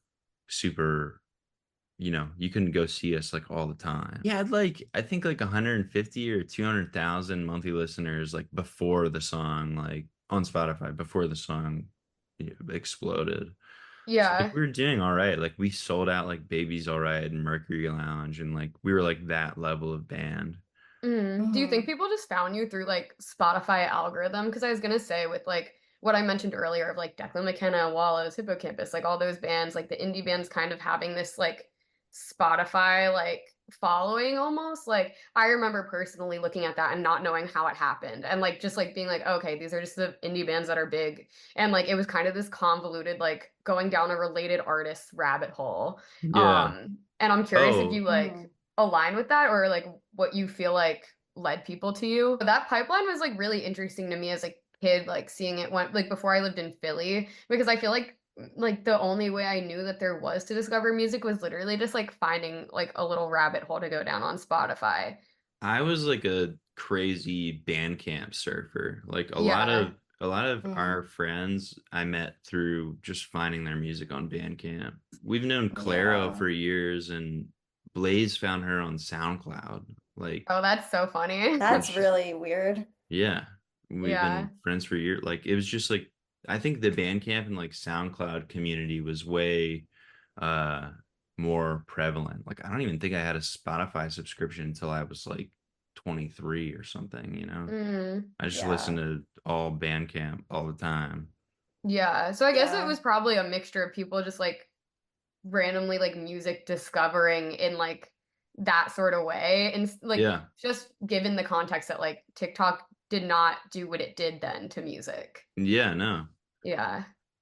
super, you know, you couldn't go see us like all the time. Yeah, I'd like I think like one hundred fifty or two hundred thousand monthly listeners like before the song, like on Spotify before the song, you know, exploded. So like Yeah. we were doing all right. Like we sold out like Baby's All Right and Mercury Lounge, and like we were like that level of band. Mm. Do you think Mhm. people just found you through like Spotify algorithm? Because I was gonna say with like what I mentioned earlier of like Declan McKenna, Wallows, Hippocampus, like all those bands, like the indie bands kind of having this like Spotify like following almost. Like I remember personally looking at that and not knowing how it happened and like just like being like, okay, these are just the indie bands that are big. And like it was kind of this convoluted, like going down a related artist rabbit hole. Yeah. Um, and I'm curious if Oh, you like Mhm. align with that or like what you feel like led people to you. That pipeline was like really interesting to me as a kid, like seeing it went like before I lived in Philly, because I feel like like the only way I knew that there was to discover music was literally just like finding like a little rabbit hole to go down on Spotify. I was like a crazy Bandcamp surfer. Like a lot Yeah. of a lot of our Mhm. friends I met through just finding their music on Bandcamp. We've known Claro Yeah. for years, and Blaze found her on SoundCloud. Like, Oh, that's so funny. That's which really weird. yeah, we've Yeah. been friends for years. Like it was just like I think the Bandcamp and like SoundCloud community was way uh more prevalent. Like I don't even think I had a Spotify subscription until I was like twenty-three or something, you know. Mm. I just listened Yeah. to all Bandcamp all the time. Yeah. So I guess it Yeah. was probably a mixture of people just like randomly like music discovering in like that sort of way and like Yeah. just given the context that like TikTok did not do what it did then to music. Yeah, no. Yeah.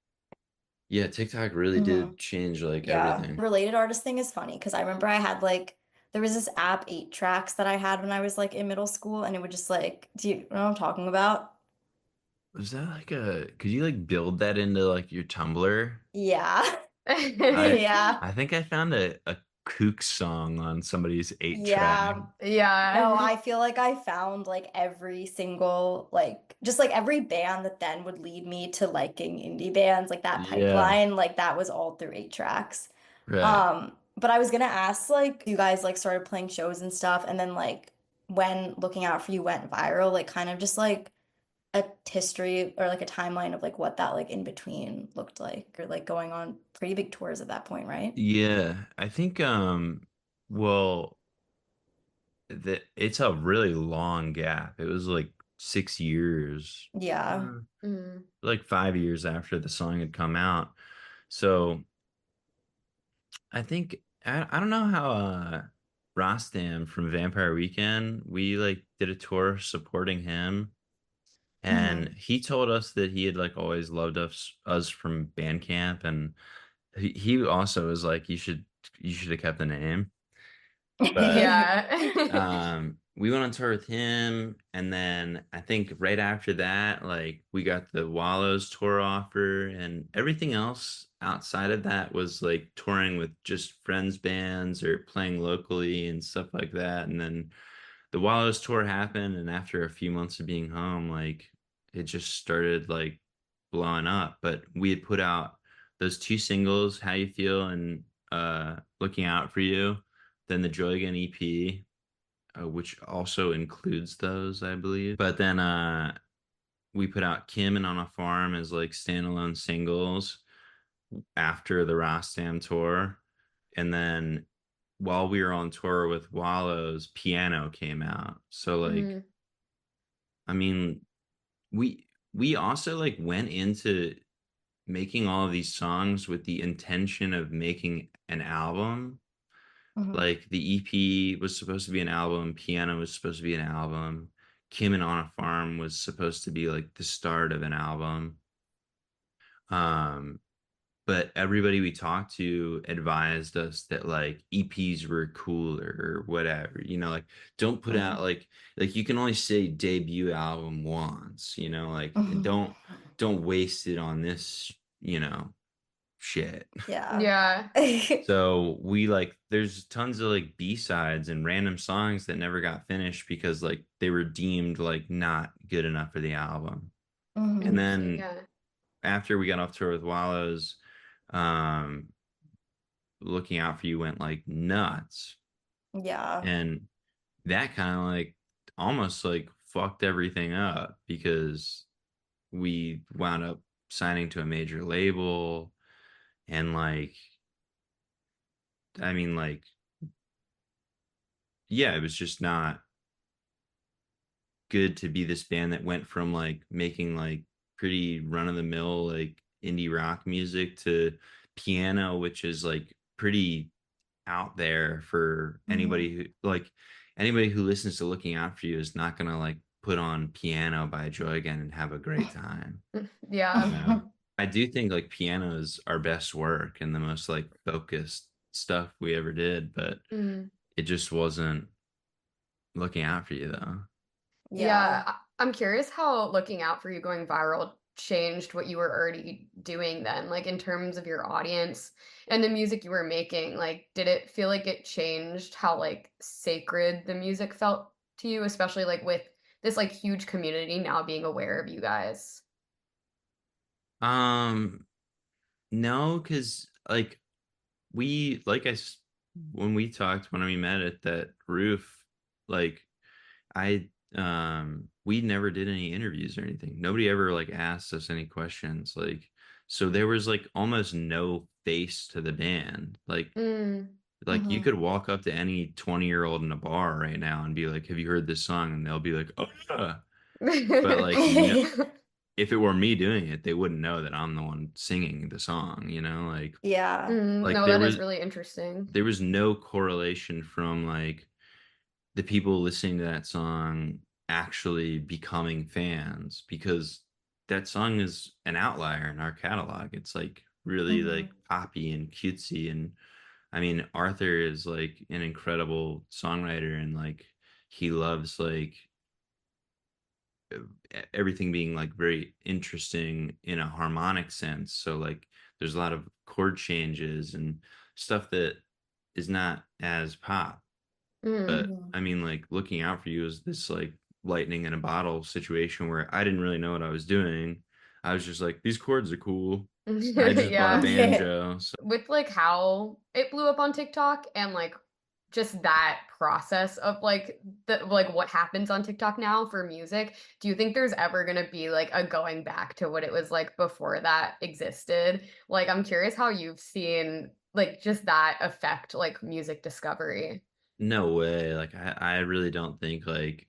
Yeah, TikTok really hmm did change like Yeah. everything. Related artist thing is funny because I remember I had like there was this app eight tracks that I had when I was like in middle school and it would just like do you know what I'm talking about? Was that like a could you like build that into like your Tumblr? Yeah. I Yeah. I think I found a, a kook song on somebody's eight track. Yeah. No, Yeah. I feel like I found like every single like just like every band that then would lead me to liking indie bands, like that Yeah, pipeline, like that was all through eight tracks. right. Um, but I was gonna ask like you guys like started playing shows and stuff, and then like when Looking Out for You went viral, like kind of just like a history or like a timeline of like what that like in between looked like, or like going on pretty big tours at that point, right? Yeah, I think um well the it's a really long gap. It was like six years. Yeah. Uh, Mm. like five years after the song had come out. So I think I, I don't know how uh Rostam from Vampire Weekend, we like did a tour supporting him, and hmm he told us that he had like always loved us us from Bandcamp, and he, he also was like you should you should have kept the name. But Yeah. um we went on tour with him, and then I think right after that like we got the Wallows tour offer, and everything else outside of that was like touring with just friends bands or playing locally and stuff like that. And then the Wallows tour happened, and after a few months of being home, like it just started like blowing up. But we had put out those two singles, How You Feel and uh Looking Out for You, then the Joy Again E P, uh, which also includes those, I believe. But then uh we put out Kim and On a Farm as like standalone singles after the Rostam tour. And then while we were on tour with Wallows, Piano came out. So like, Mm. I mean, we we also like went into making all of these songs with the intention of making an album. hmm Like the E P was supposed to be an album, Piano was supposed to be an album, Kim and On a Farm was supposed to be like the start of an album. Um, but everybody we talked to advised us that like E Ps were cooler or whatever, you know, like don't put out hmm like like you can only say debut album once, you know, like hmm don't don't waste it on this, you know, shit. Yeah. Yeah. So we like there's tons of like B-sides and random songs that never got finished because like they were deemed like not good enough for the album. And hmm Interesting. then Yeah. after we got off tour with Wallows, um Looking Out for You went like nuts. Yeah. And that kind of like almost like fucked everything up because we wound up signing to a major label and like I mean like yeah, it was just not good to be this band that went from like making like pretty run of the mill like indie rock music to piano, which is like pretty out there for Mhm. anybody who like anybody who listens to Looking Out for You is not gonna like put on Piano by Joy Again and have a great time. You Yeah. know, I do think like piano is our best work and the most like focused stuff we ever did, but Mm. it just wasn't Looking Out for You though. Yeah. Yeah, I- I'm curious how Looking Out for You going viral changed what you were already doing then, like in terms of your audience and the music you were making. Like, did it feel like it changed how like sacred the music felt to you, especially like with this like huge community now being aware of you guys? Um, no, because like we like I s- when we talked when we met at that roof, like I um we never did any interviews or anything. Nobody ever like asked us any questions. Like so there was like almost no face to the band. Like Mm. like you Mhm. could walk up to any twenty year old in a bar right now and be like, "Have you heard this song?" And they'll be like, "Oh yeah." But like no, if it were me doing it, they wouldn't know that I'm the one singing the song, you know? Like Yeah. Mm, like no, there that is was really interesting. there was no correlation from like the people listening to that song actually becoming fans because that song is an outlier in our catalog. It's like really like Mhm. poppy and cutesy. And I mean, Arthur is like an incredible songwriter and like he loves like e- everything being like very interesting in a harmonic sense. So like there's a lot of chord changes and stuff that is not as pop. Mm. But Mhm. I mean, like Looking Out for You is this like lightning in a bottle situation where I didn't really know what I was doing. I was just like, these chords are cool. I just bought a Yeah. banjo. So With like how it blew up on TikTok and like just that process of like the like what happens on TikTok now for music, do you think there's ever gonna be like a going back to what it was like before that existed? Like I'm curious how you've seen like just that affect like music discovery. no way. Like I, I really don't think like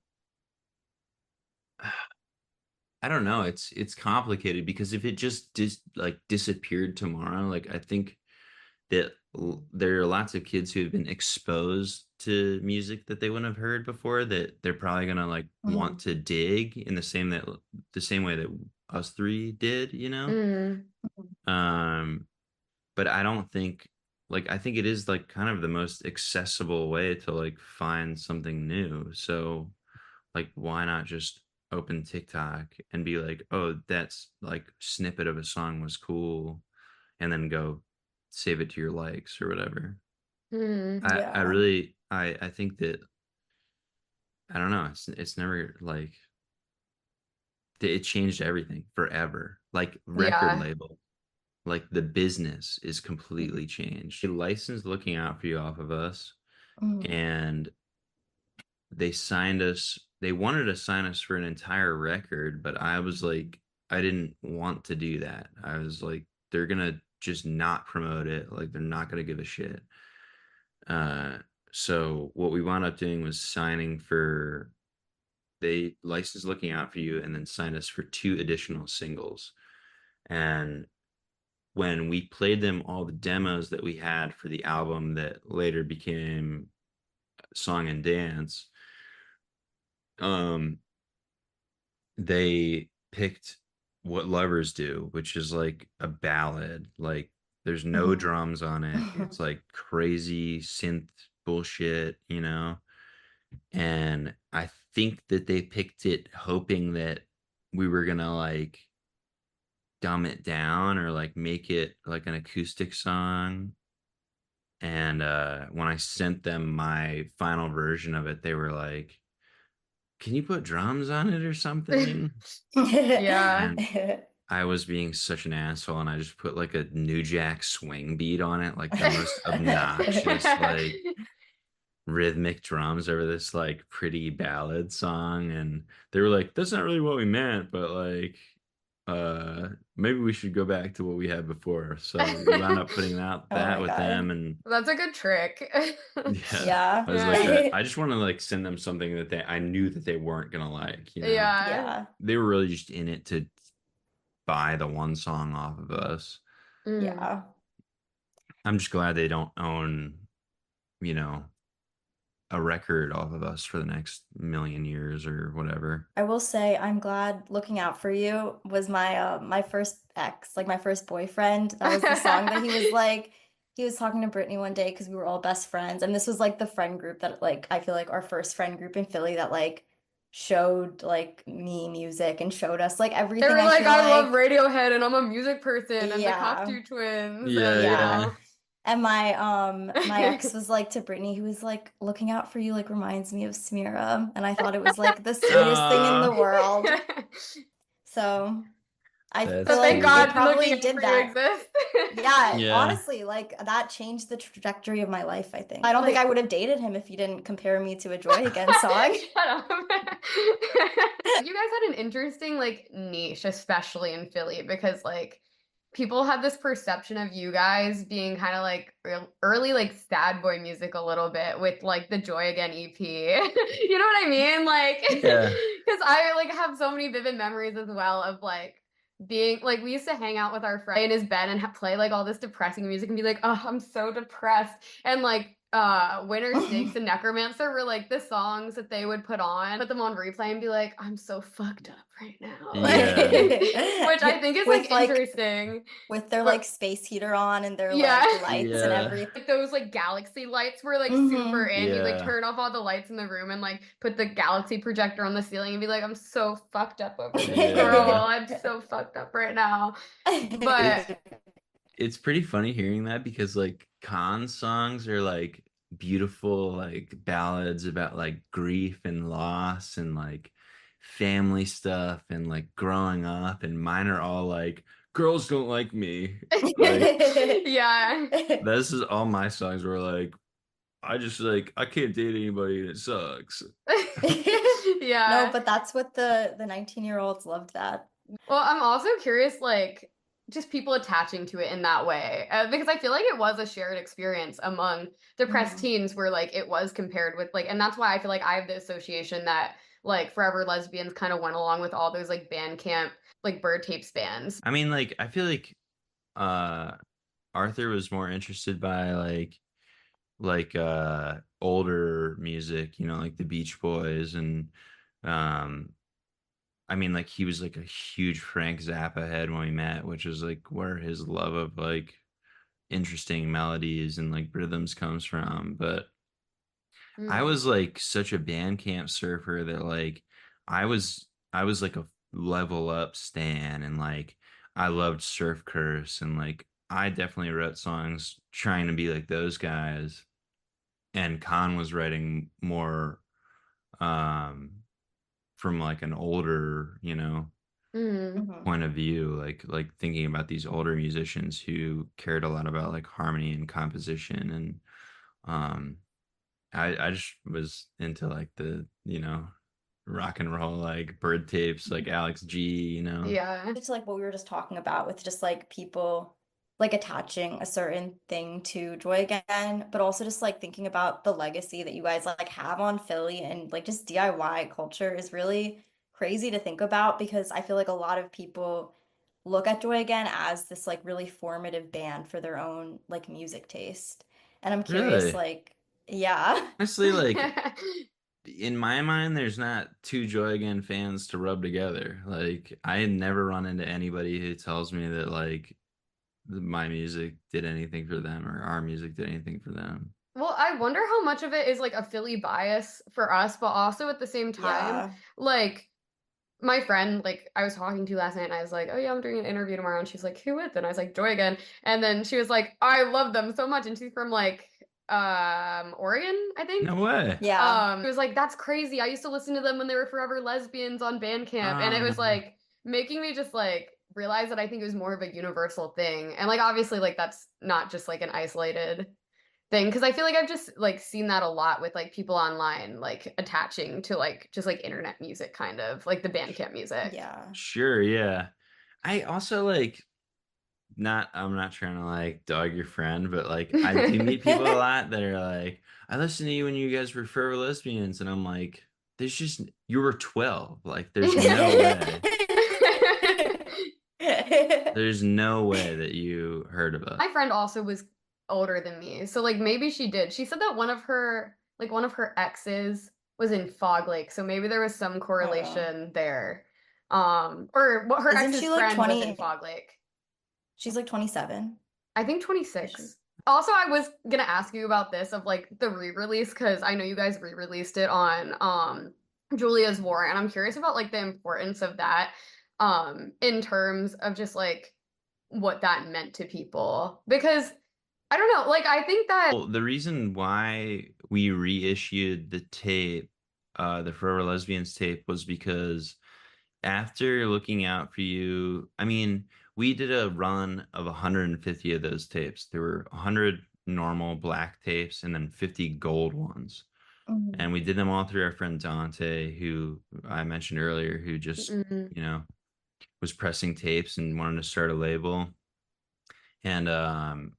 I don't know. It's it's complicated because if it just dis like disappeared tomorrow, like I think that l- there are lots of kids who have been exposed to music that they wouldn't have heard before that they're probably gonna like want Mhm. to dig in the same that the same way that us three did, you know? Mm, Um, but I don't think like I think it is like kind of the most accessible way to like find something new. So like why not just open TikTok and be like, oh, that's like snippet of a song was cool, and then go save it to your likes or whatever. mm, I I Yeah. really I I think that I don't know. It's it's never like it changed everything forever. Like record yeah. label, like the business is completely changed. They licensed Looking Out for You off of us, Mhm. and they signed us. They wanted to sign us for an entire record, but I was like, I didn't want to do that. I was like, they're gonna just not promote it. Like they're not gonna give a shit. Uh, so what we wound up doing was signing for they licensed Looking Out for You and then signed us for two additional singles. And when we played them all the demos that we had for the album that later became Song and Dance, um, they picked What Lovers Do, which is like a ballad. Like there's no Mhm. drums on it. It's like crazy synth bullshit, you know? And I think that they picked it hoping that we were gonna like dumb it down or like make it like an acoustic song. And uh when I sent them my final version of it, they were like, "Can you put drums on it or something?" Yeah. And I was being such an asshole and I just put like a New Jack swing beat on it, like the most obnoxious, like rhythmic drums over this like pretty ballad song. And they were like, that's not really what we meant, but like, uh, maybe we should go back to what we had before. So we wound up putting out Oh that my with God. them. And That's a good trick. yeah, Yeah. I was like, uh, Yeah. I just want to like send them something that they, I knew that they weren't gonna like, you know, Yeah. Yeah. they were really just in it to buy the one song off of us. Mm. Yeah. I'm just glad they don't own, you know, a record off of us for the next million years or whatever. I will say I'm glad Looking Out for You was my uh, my first ex, like my first boyfriend. That was the song that he was like he was talking to Brittany one day because we were all best friends. And this was like the friend group that like I feel like our first friend group in Philly that like showed like me music and showed us like They everything were I like, feel I love like. Radiohead and I'm a music person and the Yeah. Cocteau Twins Yeah, and you Yeah. yeah. know. And my um my ex was like to Brittany, he was like, Looking Out for You like reminds me of Smira. And I thought it was like the sweetest thing in the Aw, world. So I So feel that's thank like it sweet. God Looking probably Out did for You that. exists. Yeah, Yeah. honestly, like that changed the trajectory of my life, I think. I don't think Like, I would have dated him if he didn't compare me to a Joy Again song. shut up. You guys had an interesting like niche, especially in Philly, because like people had this perception of you guys being kind of like real- early like sad boy music a little bit with like the Joy Again E P. You know what I mean? Like, Yeah. because I like have so many vivid memories as well of like being like we used to hang out with our friend in his bed and ha- play like all this depressing music and be like, oh, I'm so depressed. And like uh Winter Snakes and Necromancer were like the songs that they would put on, put them on replay and be like, I'm so fucked up right now. Like, Yeah. which I think is With like like interesting. with their For, like space heater on and their yeah. like lights and Yeah. everything. Like those like galaxy lights were like super Hmm. in. You'd like Yeah. turn off all the lights in the room and like put the galaxy projector on the ceiling and be like, I'm so fucked up over this girl. Yeah. I'm so fucked up right now. But It's it's pretty funny hearing that because like Khan's songs are like beautiful like ballads about like grief and loss and like family stuff and like growing up, and mine are all like girls don't like me. Like yeah. this is all my songs were like I just like I can't date anybody and it sucks. No, Yeah. but that's what the the nineteen year olds loved that. Well, I'm also curious, like, just people attaching to it in that way, uh, because I feel like it was a shared experience among depressed Mhm. teens where, like, it was compared with, like, and that's why I feel like I have the association that, like, Forever Lesbians kind of went along with all those, like, Bandcamp, like, Bird Tapes bands. I mean like I feel like uh Arthur was more interested by like like uh older music, you know, like the Beach Boys and um I mean like he was like a huge Frank Zappa head when we met, which is like where his love of like interesting melodies and like rhythms comes from. But I Mm. was like such a Bandcamp surfer that like I was I was like a level up stan, and like I loved Surf Curse, and like I definitely wrote songs trying to be like those guys, and Khan was writing more um from like an older, you know, Mm. Mhm. point of view, like like thinking about these older musicians who cared a lot about like harmony and composition. And um I I just was into like the, you know, rock and roll like Bird Tapes, like Alex G, you know. Yeah. It's like what we were just talking about with just like people like attaching a certain thing to Joy Again, but also just like thinking about the legacy that you guys like have on Philly and like just D I Y culture is really crazy to think about because I feel like a lot of people look at Joy Again as this like really formative band for their own like music taste. And I'm curious, Really? like, yeah. Honestly, like in my mind, there's not two Joy Again fans to rub together. Like I had never run into anybody who tells me that like my music did anything for them or our music did anything for them. Well, I wonder how much of it is like a Philly bias for us, but also at the same time, Yeah. like my friend, like I was talking to last night, and I was like, "Oh yeah, I'm doing an interview tomorrow," and she's like, "Who with?" And I was like, "Joy Again," and then she was like, "I love them so much," and she's from like um Oregon, I think. No way. Yeah. Um, it was like, "That's crazy. I used to listen to them when they were Forever Lesbians on Bandcamp," and it was Um, like making me just like realized that I think it was more of a universal thing. And like obviously like that's not just like an isolated thing because I feel like I've just like seen that a lot with like people online like attaching to like just like internet music kind of like the Bandcamp music. Yeah. Sure, yeah. I also like not I'm not trying to like dog your friend, but like I do meet people a lot that are like, I listened to you when you guys were forever lesbians, and I'm like, there's just you were twelve. Like there's no way. There's no way that you heard of us. My friend also was older than me, so like maybe she did. She said that one of her like one of her exes was in Fog Lake, so maybe there was some Oh. correlation there. Um, or what her Isn't ex's she like friend was in twenty? Fog Lake. She's like twenty-seven. I think Is she? twenty-six. Also, I was gonna ask you about this of like the re-release because I know you guys re-released it on um Julia's War, and I'm curious about like the importance of that um in terms of just like what that meant to people because I don't know, like I think that Well, the reason why we reissued the tape, uh, the Forever Lesbians tape, was because after looking out for you, I mean, we did a run of one hundred fifty of those tapes. There were one hundred normal black tapes and then fifty gold ones. Mhm. And we did them all through our friend Dante, who I mentioned earlier, who just, mm, you know, was pressing tapes and wanted to start a label. And um,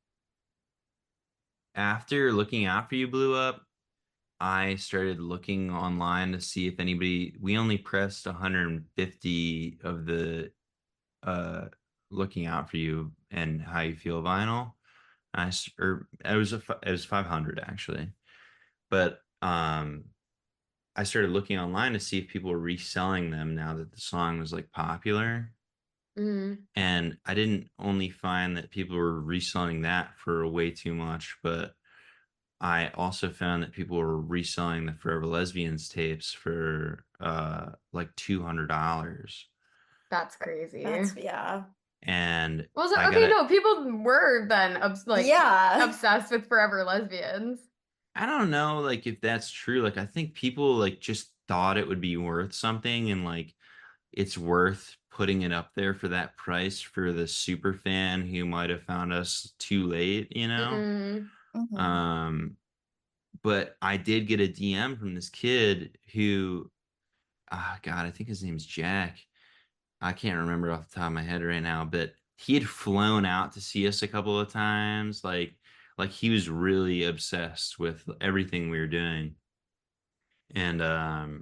after looking out for you blew up, I started looking online to see if anybody, we only pressed one hundred fifty of the uh looking out for you and how you feel vinyl. I s- or it was a fi- it was five hundred actually, but um I started looking online to see if people were reselling them now that the song was like popular, mm, and I didn't only find that people were reselling that for way too much, but I also found that people were reselling the Forever Lesbians tapes for uh like two hundred dollars. that's crazy. That's yeah. And Well, so, I okay, gotta no, people were then obs like Yeah. obsessed with Forever Lesbians. I don't know like if that's true. Like I think people like just thought it would be worth something, and like it's worth putting it up there for that price for the super fan who might have found us too late, you know? Mm, Mhm. Um, but I did get a D M from this kid who, ah, God, I think his name's Jack. I can't remember off the top of my head right now, but he had flown out to see us a couple of times. Like, like he was really obsessed with everything we were doing. And um,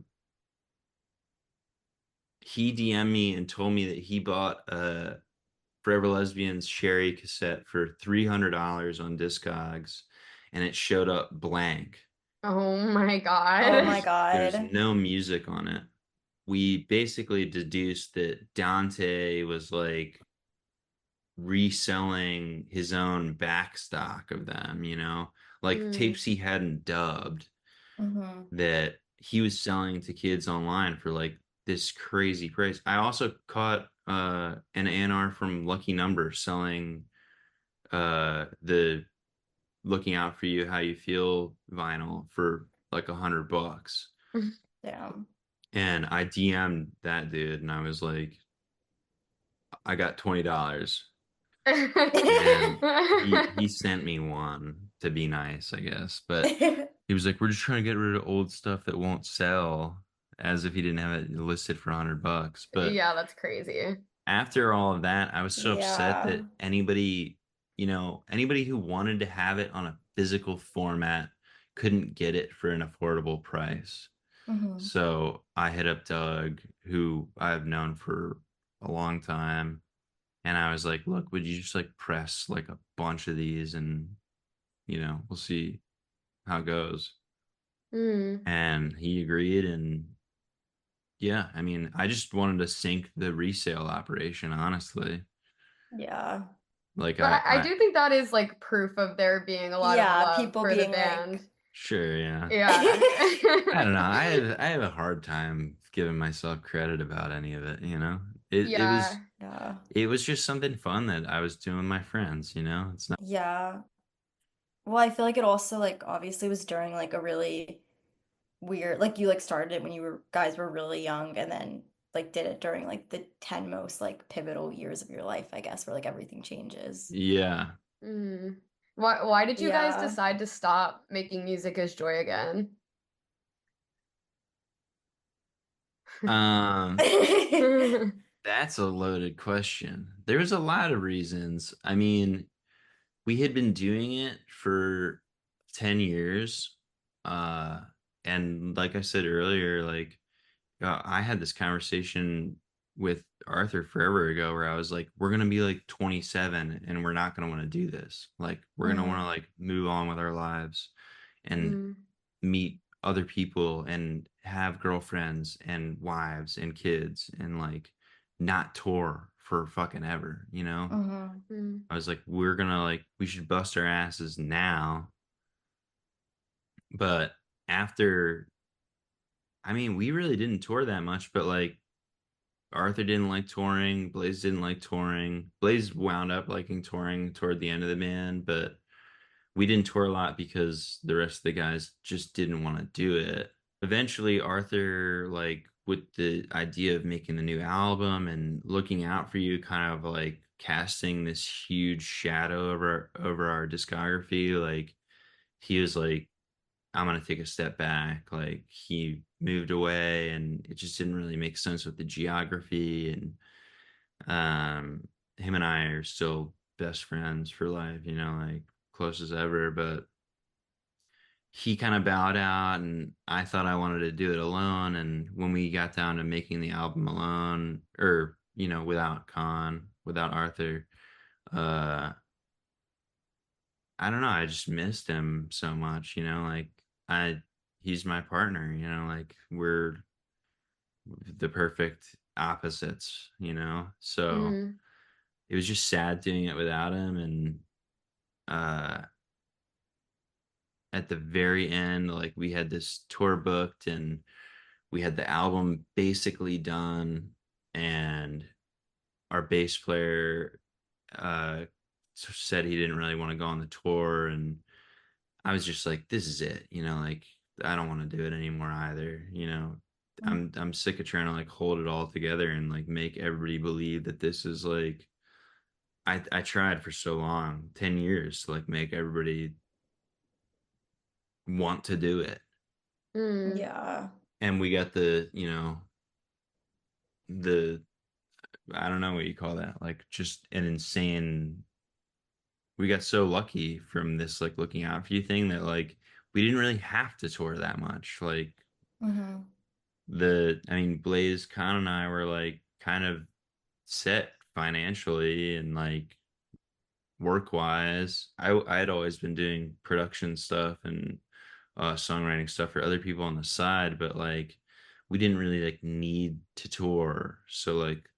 he D M'd me and told me that he bought a Forever Lesbians Sherry cassette for three hundred dollars on Discogs, and it showed up blank. oh my Oh my God. There's God. no music on it. We basically deduced that Dante was like reselling his own back stock of them, you know, like Mm, tapes he hadn't dubbed Mhm. that he was selling to kids online for like this crazy price. I also caught uh an A and R from Lucky Number selling uh the Looking Out for You How You Feel vinyl for like a hundred bucks. Damn. And I D M'd that dude and I was like, I got twenty dollars. And he he sent me one to be nice, I guess. But he was like, we're just trying to get rid of old stuff that won't sell, as if he didn't have it listed for a hundred bucks. But yeah, that's crazy. after all of that, I was so upset Yeah. that anybody, you know, anybody who wanted to have it on a physical format couldn't get it for an affordable price. Mhm. So I hit up Doug, who I've known for a long time, and I was like, look, would you just like press like a bunch of these and, you know, we'll see how it goes. Mm. And he agreed. And yeah, I mean, I just wanted to sink the resale operation, honestly. Yeah. Like But I, I, I I do think that is like proof of there being a lot of Yeah, love people for the being like band. sure, yeah. Yeah. I don't know. I have I have a hard time giving myself credit about any of it, you know. It it was Yeah. Yeah. it was just something fun that I was doing with my friends, you know. It's not Yeah. Well, I feel like it also like obviously was during like a really weird like you like started it when you were guys were really young and then like did it during like the ten most like pivotal years of your life, I guess, where like everything changes. Yeah. Mm. Why why did you guys Yeah. decide to stop making music as joy again? Um, that's a loaded question. There was a lot of reasons. I mean, we had been doing it for ten years. Uh, and like I said earlier, like uh, I had this conversation with Arthur forever ago where I was like, we're gonna be like twenty-seven and we're not gonna want to do this. Like we're gonna want to Hmm. like move on with our lives and Mm. meet other people and have girlfriends and wives and kids and like not tour for fucking ever, you know? Hmm. Mm. I was like, we're gonna like we should bust our asses now. But after I mean, we really didn't tour that much, but like Arthur didn't like touring, Blaze didn't like touring. Blaze wound up liking touring toward the end of the band, but we didn't tour a lot because the rest of the guys just didn't want to do it. Eventually Arthur, like with the idea of making the new album and looking out for you, kind of like casting this huge shadow over over our discography, like he was like, I'm gonna take a step back. Like he moved away and it just didn't really make sense with the geography, and um him and I are still best friends for life, you know, like close as ever, but he kind of bowed out and I thought I wanted to do it alone. And when we got down to making the album alone, or, you know, without Khan, without Arthur, uh, I don't know, I just missed him so much, you know, like I, he's my partner, you know, like we're the perfect opposites, you know? So Mm. it was just sad doing it without him. And, uh, at the very end, like we had this tour booked and we had the album basically done, and our bass player uh said he didn't really want to go on the tour, and I was just like, this is it, you know, like I don't want to do it anymore either, you know. I'm I'm sick of trying to like hold it all together and like make everybody believe that this is like I I tried for so long, ten years to like make everybody want to do it. Mm. Yeah. And we got the, you know, the I don't know what you call that. Like just an insane. We got so lucky from this like looking out for you thing that like we didn't really have to tour that much. Like Hmm. the, I mean, Blaze, Khan, and I were like kind of set financially and like work wise. I I had always been doing production stuff and uh, songwriting stuff for other people on the side, but like we didn't really like need to tour. So like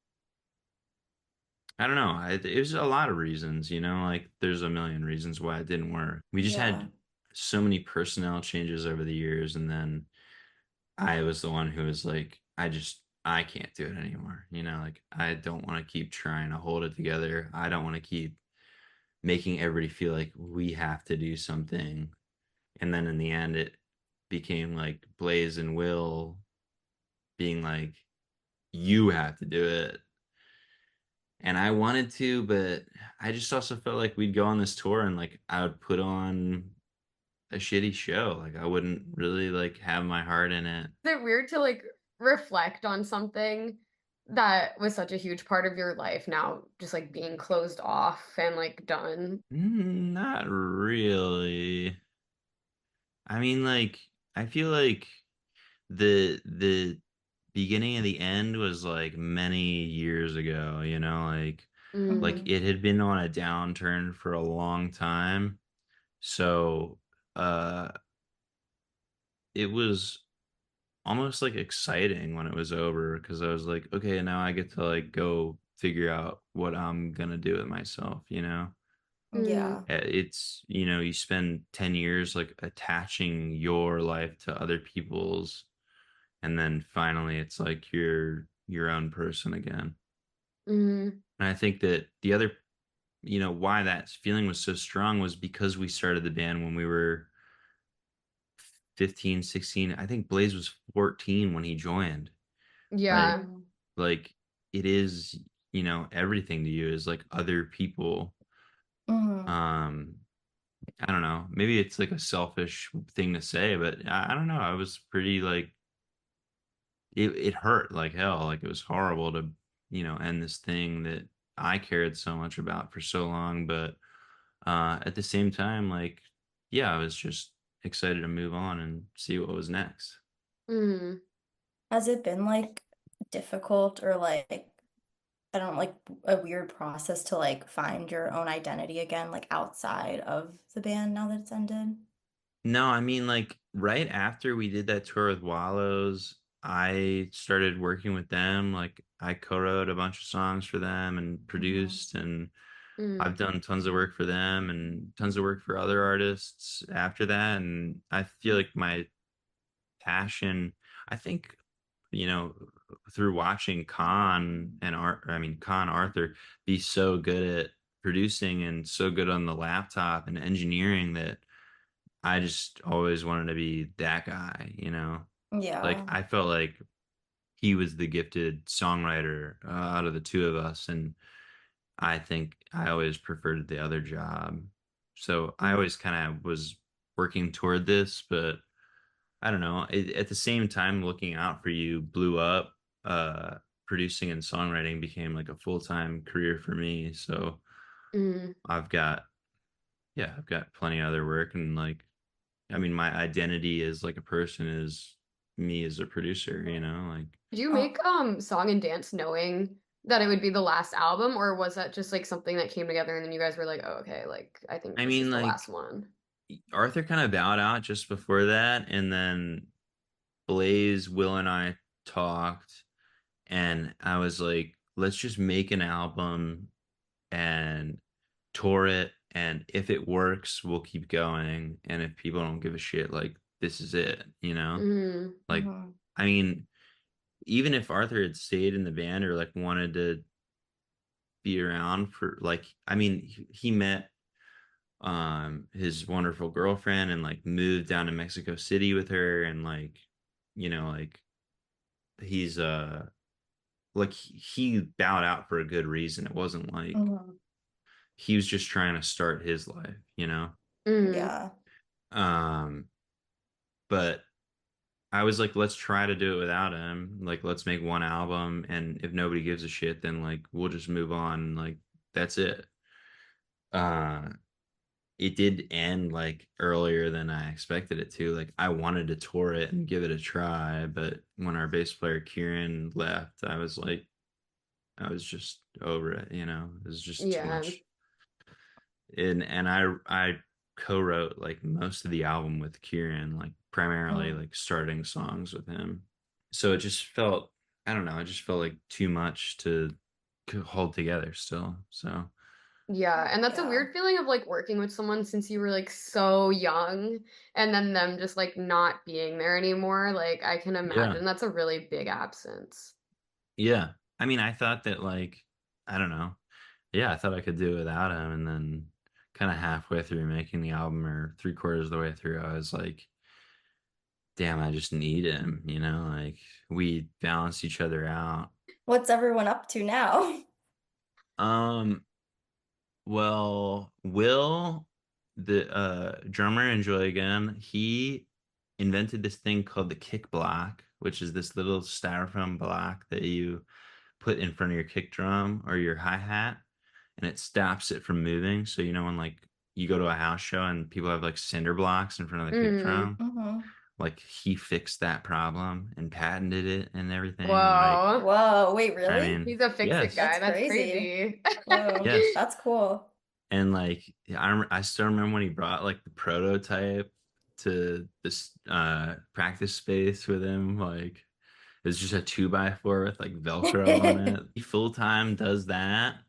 I don't know. I, it was a lot of reasons, you know, like there's a million reasons why it didn't work. We just Yeah. had so many personnel changes over the years. And then I was the one who was like, I just, I can't do it anymore. You know, like I don't want to keep trying to hold it together. I don't want to keep making everybody feel like we have to do something. And then in the end, it became like Blaze and Will being like, you have to do it, and I wanted to, but I just also felt like we'd go on this tour and like I would put on a shitty show. Like I wouldn't really like have my heart in it. Is it weird to like reflect on something that was such a huge part of your life now just like being closed off and like done? Mm, not really. I mean, like I feel like the the beginning of the end was like many years ago, you know, like like Mm. Hmm. it had been on a downturn for a long time. So uh it was almost like exciting when it was over because I was like, okay, now I get to like go figure out what I'm gonna do with myself, you know? Mm. Yeah. Uh, It's, you know, you spend ten years like attaching your life to other people's, and then finally it's like you're your own person again. Mm. And I think that the other, you know, why that feeling was so strong was because we started the band when we were fifteen, sixteen. I think Blaze was fourteen when he joined. Like Yeah. Mhm. like it is, you know, everything to you is like other people. Mhm. Um, I don't know. Maybe it's like a selfish thing to say, but I, I don't know. I was pretty like it, it hurt like hell. Like it was horrible to, you know, end this thing that I cared so much about for so long. But uh at the same time, like, yeah, I was just excited to move on and see what was next. Mm. Has it been like difficult or like I don't know, like a weird process to like find your own identity again, like outside of the band now that it's ended? No, I mean, like right after we did that tour with Wallows, I started working with them. Like I co-wrote a bunch of songs for them and Mhm. produced, and I've Mm. done tons of work for them and tons of work for other artists after that. And I feel like my passion, I think, you know, through watching Khan and Art, I mean, Khan Arthur be so good at producing and so good on the laptop and engineering that I just always wanted to be that guy, you know? Like Yeah. I felt like he was the gifted songwriter uh, out of the two of us, and I think I always preferred the other job. So I Mhm. always kind of was working toward this, but I don't know. It, at the same time, looking out for you blew up. Uh, producing and songwriting became like a full-time career for me. So Mm. I've got, yeah, I've got plenty of other work, and like I mean, my identity as like a person is me as a producer, you know, like Did you Oh, make um Song and Dance knowing that it would be the last album, or was that just like something that came together and then you guys were like, oh, okay, like I think I this is mean, the like last one? Arthur kind of bowed out just before that, and then Blaze, Will, and I talked, and I was like, let's just make an album and tour it, and if it works, we'll keep going, and if people don't give a shit, like this is it, you know? Mm. Like, mhm. I mean, even if Arthur had stayed in the band or like wanted to be around for like I mean he, he met um his wonderful girlfriend and like moved down to Mexico City with her, and like you know like he's uh like he he bowed out for a good reason. It wasn't like Mhm. he was just trying to start his life, you know. Mm. Yeah. um but I was like, let's try to do it without him. Like, let's make one album, and if nobody gives a shit, then like we'll just move on. Like, that's it. Uh, it did end like earlier than I expected it to. Like I wanted to tour it and give it a try, but when our bass player Kieran left, I was like, I was just over it. You know, it was just too Yeah. much. And and I I co-wrote like most of the album with Kieran, like primarily Mhm. like starting songs with him. So it just felt, I don't know, it just felt like too much to hold together still. So Yeah, and that's a Yeah. weird feeling of like working with someone since you were like so young and then them just like not being there anymore. Like I can yeah. imagine that's a really big absence. Yeah. I mean, I thought that like I don't know. Yeah, I thought I could do it without him, and then kind of halfway through making the album or three quarters of the way through, I was like, damn, I just need him, you know, like we balance each other out. What's everyone up to now? Um, well, Will, the uh drummer in Joy Again, he invented this thing called the kick block, which is this little styrofoam block that you put in front of your kick drum or your hi-hat, and it stops it from moving. So you know when like you go to a house show and people have like cinder blocks in front of the kick Mm. drum, Mhm. like he fixed that problem and patented it and everything. And like, Whoa. Whoa, wait, I really? mean, He's a fix-it yes, That's guy. That's crazy. crazy. Whoa, yes. that's cool. And like I rem- I still remember when he brought like the prototype to this uh practice space with him. Like it's just a two by four with like Velcro on it. He full time does that.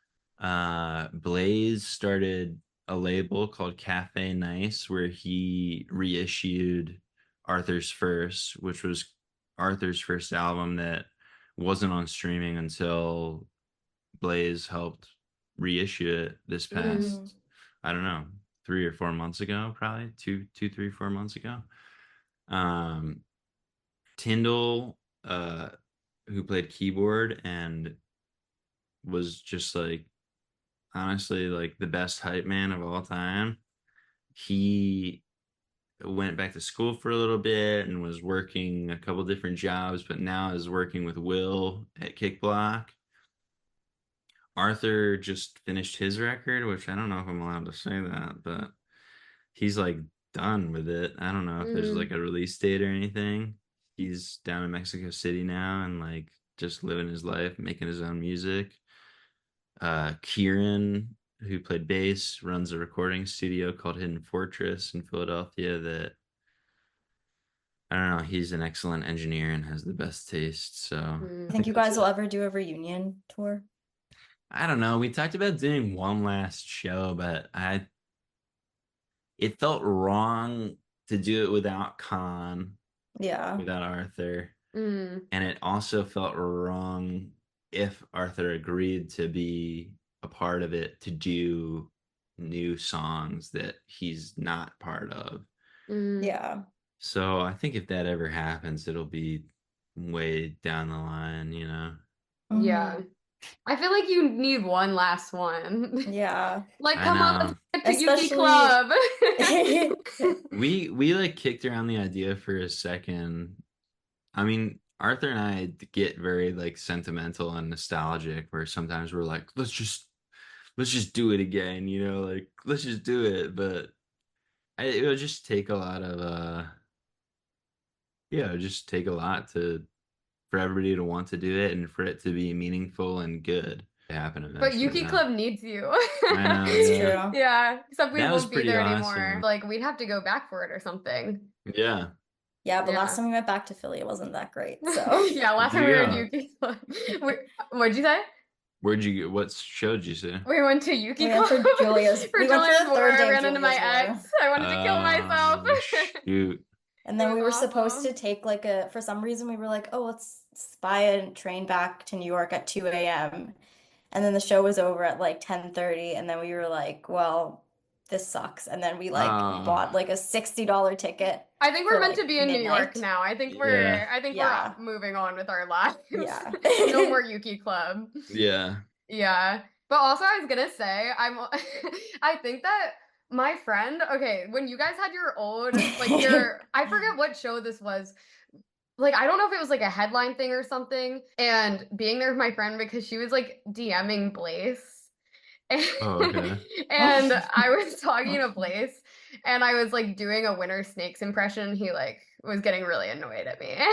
Uh Blaze started a label called Cafe Nice where he reissued Arthur's First, which was Arthur's first album that wasn't on streaming until Blaze helped reissue it this Mm. Mhm. past, I don't know, three or four months ago, probably two, two, three, four months ago. Um, Tyndall, uh, who played keyboard and was just like honestly like the best hype man of all time. He went back to school for a little bit and was working a couple different jobs, but now is working with Will at Kickblock. Arthur just finished his record, which I don't know if I'm allowed to say that, but he's like done with it. I don't know if there's Mm. like a release date or anything. He's down in Mexico City now and like just living his life, making his own music. Uh, Kieran, who played bass, runs a recording studio called Hidden Fortress in Philadelphia that I don't know, he's an excellent engineer and has the best taste. So Mm. I think you that's guys it. will ever do a reunion tour. I don't know. We talked about doing one last show, but I it felt wrong to do it without Khan, Yeah. without Arthur. Mm. And it also felt wrong if Arthur agreed to be a part of it to do new songs that he's not part of. Mm. Yeah. So I think if that ever happens, it'll be way down the line, you know? Yeah. Mhm. I feel like you need one last one. Yeah. Like, I come on, let's know. get to Yuki Especially- Club. We we like kicked around the idea for a second. I mean, Arthur and I get very like sentimental and nostalgic where sometimes we're like, let's just let's just do it again, you know, like let's just do it. But I, it would just take a lot of uh yeah, it would just take a lot to for everybody to want to do it and for it to be meaningful and good to happen But eventually. Yuki you know? Club needs you. I know, It's yeah. true. Yeah, except we That was won't be pretty there anymore. awesome. Like, we'd have to go back for it or something. Yeah. Yeah, but Yeah. last time we went back to Philly, it wasn't that great. So Yeah, last Did time we you were at go? Yuki Club. We- What'd you say? Where'd you get what show did you say? We went to Yuki We went Club. for Julia's- for we went for Julia's the War. third day I of ran into my Julia's War. ex. I wanted to kill myself. Oh, shoot. And then It we was were supposed awesome. to take like a, for some reason we were like, oh, let's spy a train back to New York at two a.m. And then the show was over at like ten thirty. And then we were like, well, this sucks. And then we like Oh. bought like a sixty dollar ticket. I think we're for, meant like, to be in New York midnight. now. I think we're Yeah. I think Yeah. we're moving on with our lives. Yeah. No more Yuki Club. Yeah. Yeah. But also I was gonna say, I'm I think that my friend, okay, when you guys had your old like your I forget what show this was. Like, I don't know if it was like a headline thing or something. And being there with my friend because she was like DMing Blaze. Oh, okay. And I was talking to Blaze and I was like doing a Winter Snakes impression. He like was getting really annoyed at me.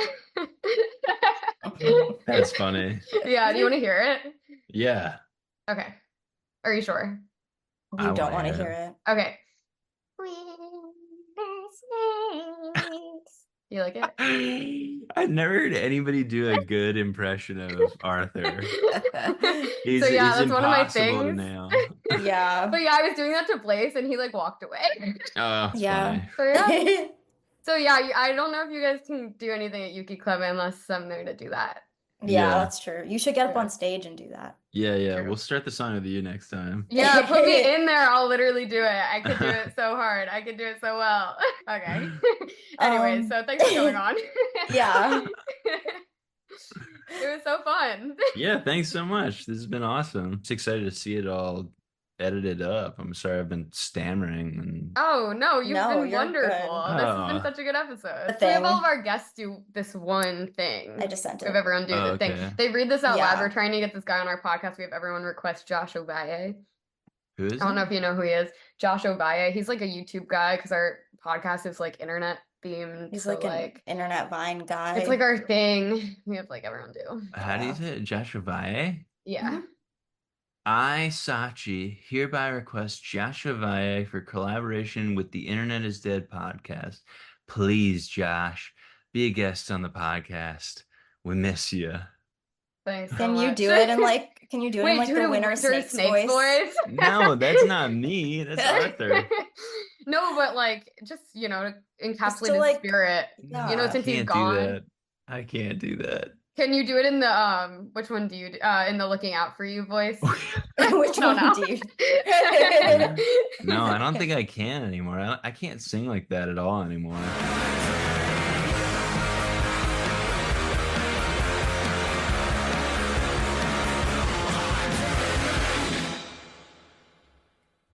That's funny. Yeah, do you want to hear it? Yeah. Okay. Are you sure? We I don't wanna want to hear hear it. it. Okay. You like it? I've never heard anybody do a good impression of Arthur. He's, So yeah, he's that's one of my impossible to things. nail. Yeah. But yeah, I was doing that to Blaze and he like walked away. Oh, that's Yeah. funny. So yeah. So yeah, you- I don't know if you guys can do anything at Yuki Club unless I'm there to do that. Yeah, Yeah. that's true. You should get up Yeah. on stage and do that. Yeah, yeah. True. We'll start the song with you next time. Yeah, put me in there. I'll literally do it. I could do it so hard. I could do it so well. Okay. Anyways, Um, so thanks for coming on. Yeah. It was so fun. Yeah, thanks so much. This has been awesome. Just excited to see it all edited up. I'm sorry I've been stammering and Oh no, you've No, been you're wonderful. good. This has been Oh. such a good episode. The So we have all thing. of our guests do this one thing. I just sent We have it. everyone do Oh, the thing. okay. They read this out loud. Yeah. We're trying to get this guy on our podcast. We have everyone request Josh Ovaye. who is I don't know it? if you know who he is. Josh Ovaye. He's like a YouTube guy because our podcast is like internet themed. He's so like an like internet Vine guy. it's like our thing. We have like everyone do. How do you Yeah. say it? Joshua Valle? Yeah. Mhm. I, Sachi, hereby request Joshua Valle for collaboration with the Internet is Dead podcast. Please, Josh, be a guest on the podcast. We miss you. Thanks. so Can you much. do it in like can you do it in Wait, like do the it in Winter Winter Snakes, voice? No, that's not me. That's Arthur. No, but like just you know to encapsulate to, his like- spirit. Yeah. You know, I since he's can't do gone. that. I can't do that. Can you do it in the um? Which one do you do? Uh, in the looking out for you voice? Which No, one no. do you? No, I don't think I can anymore. I, I can't sing like that at all anymore.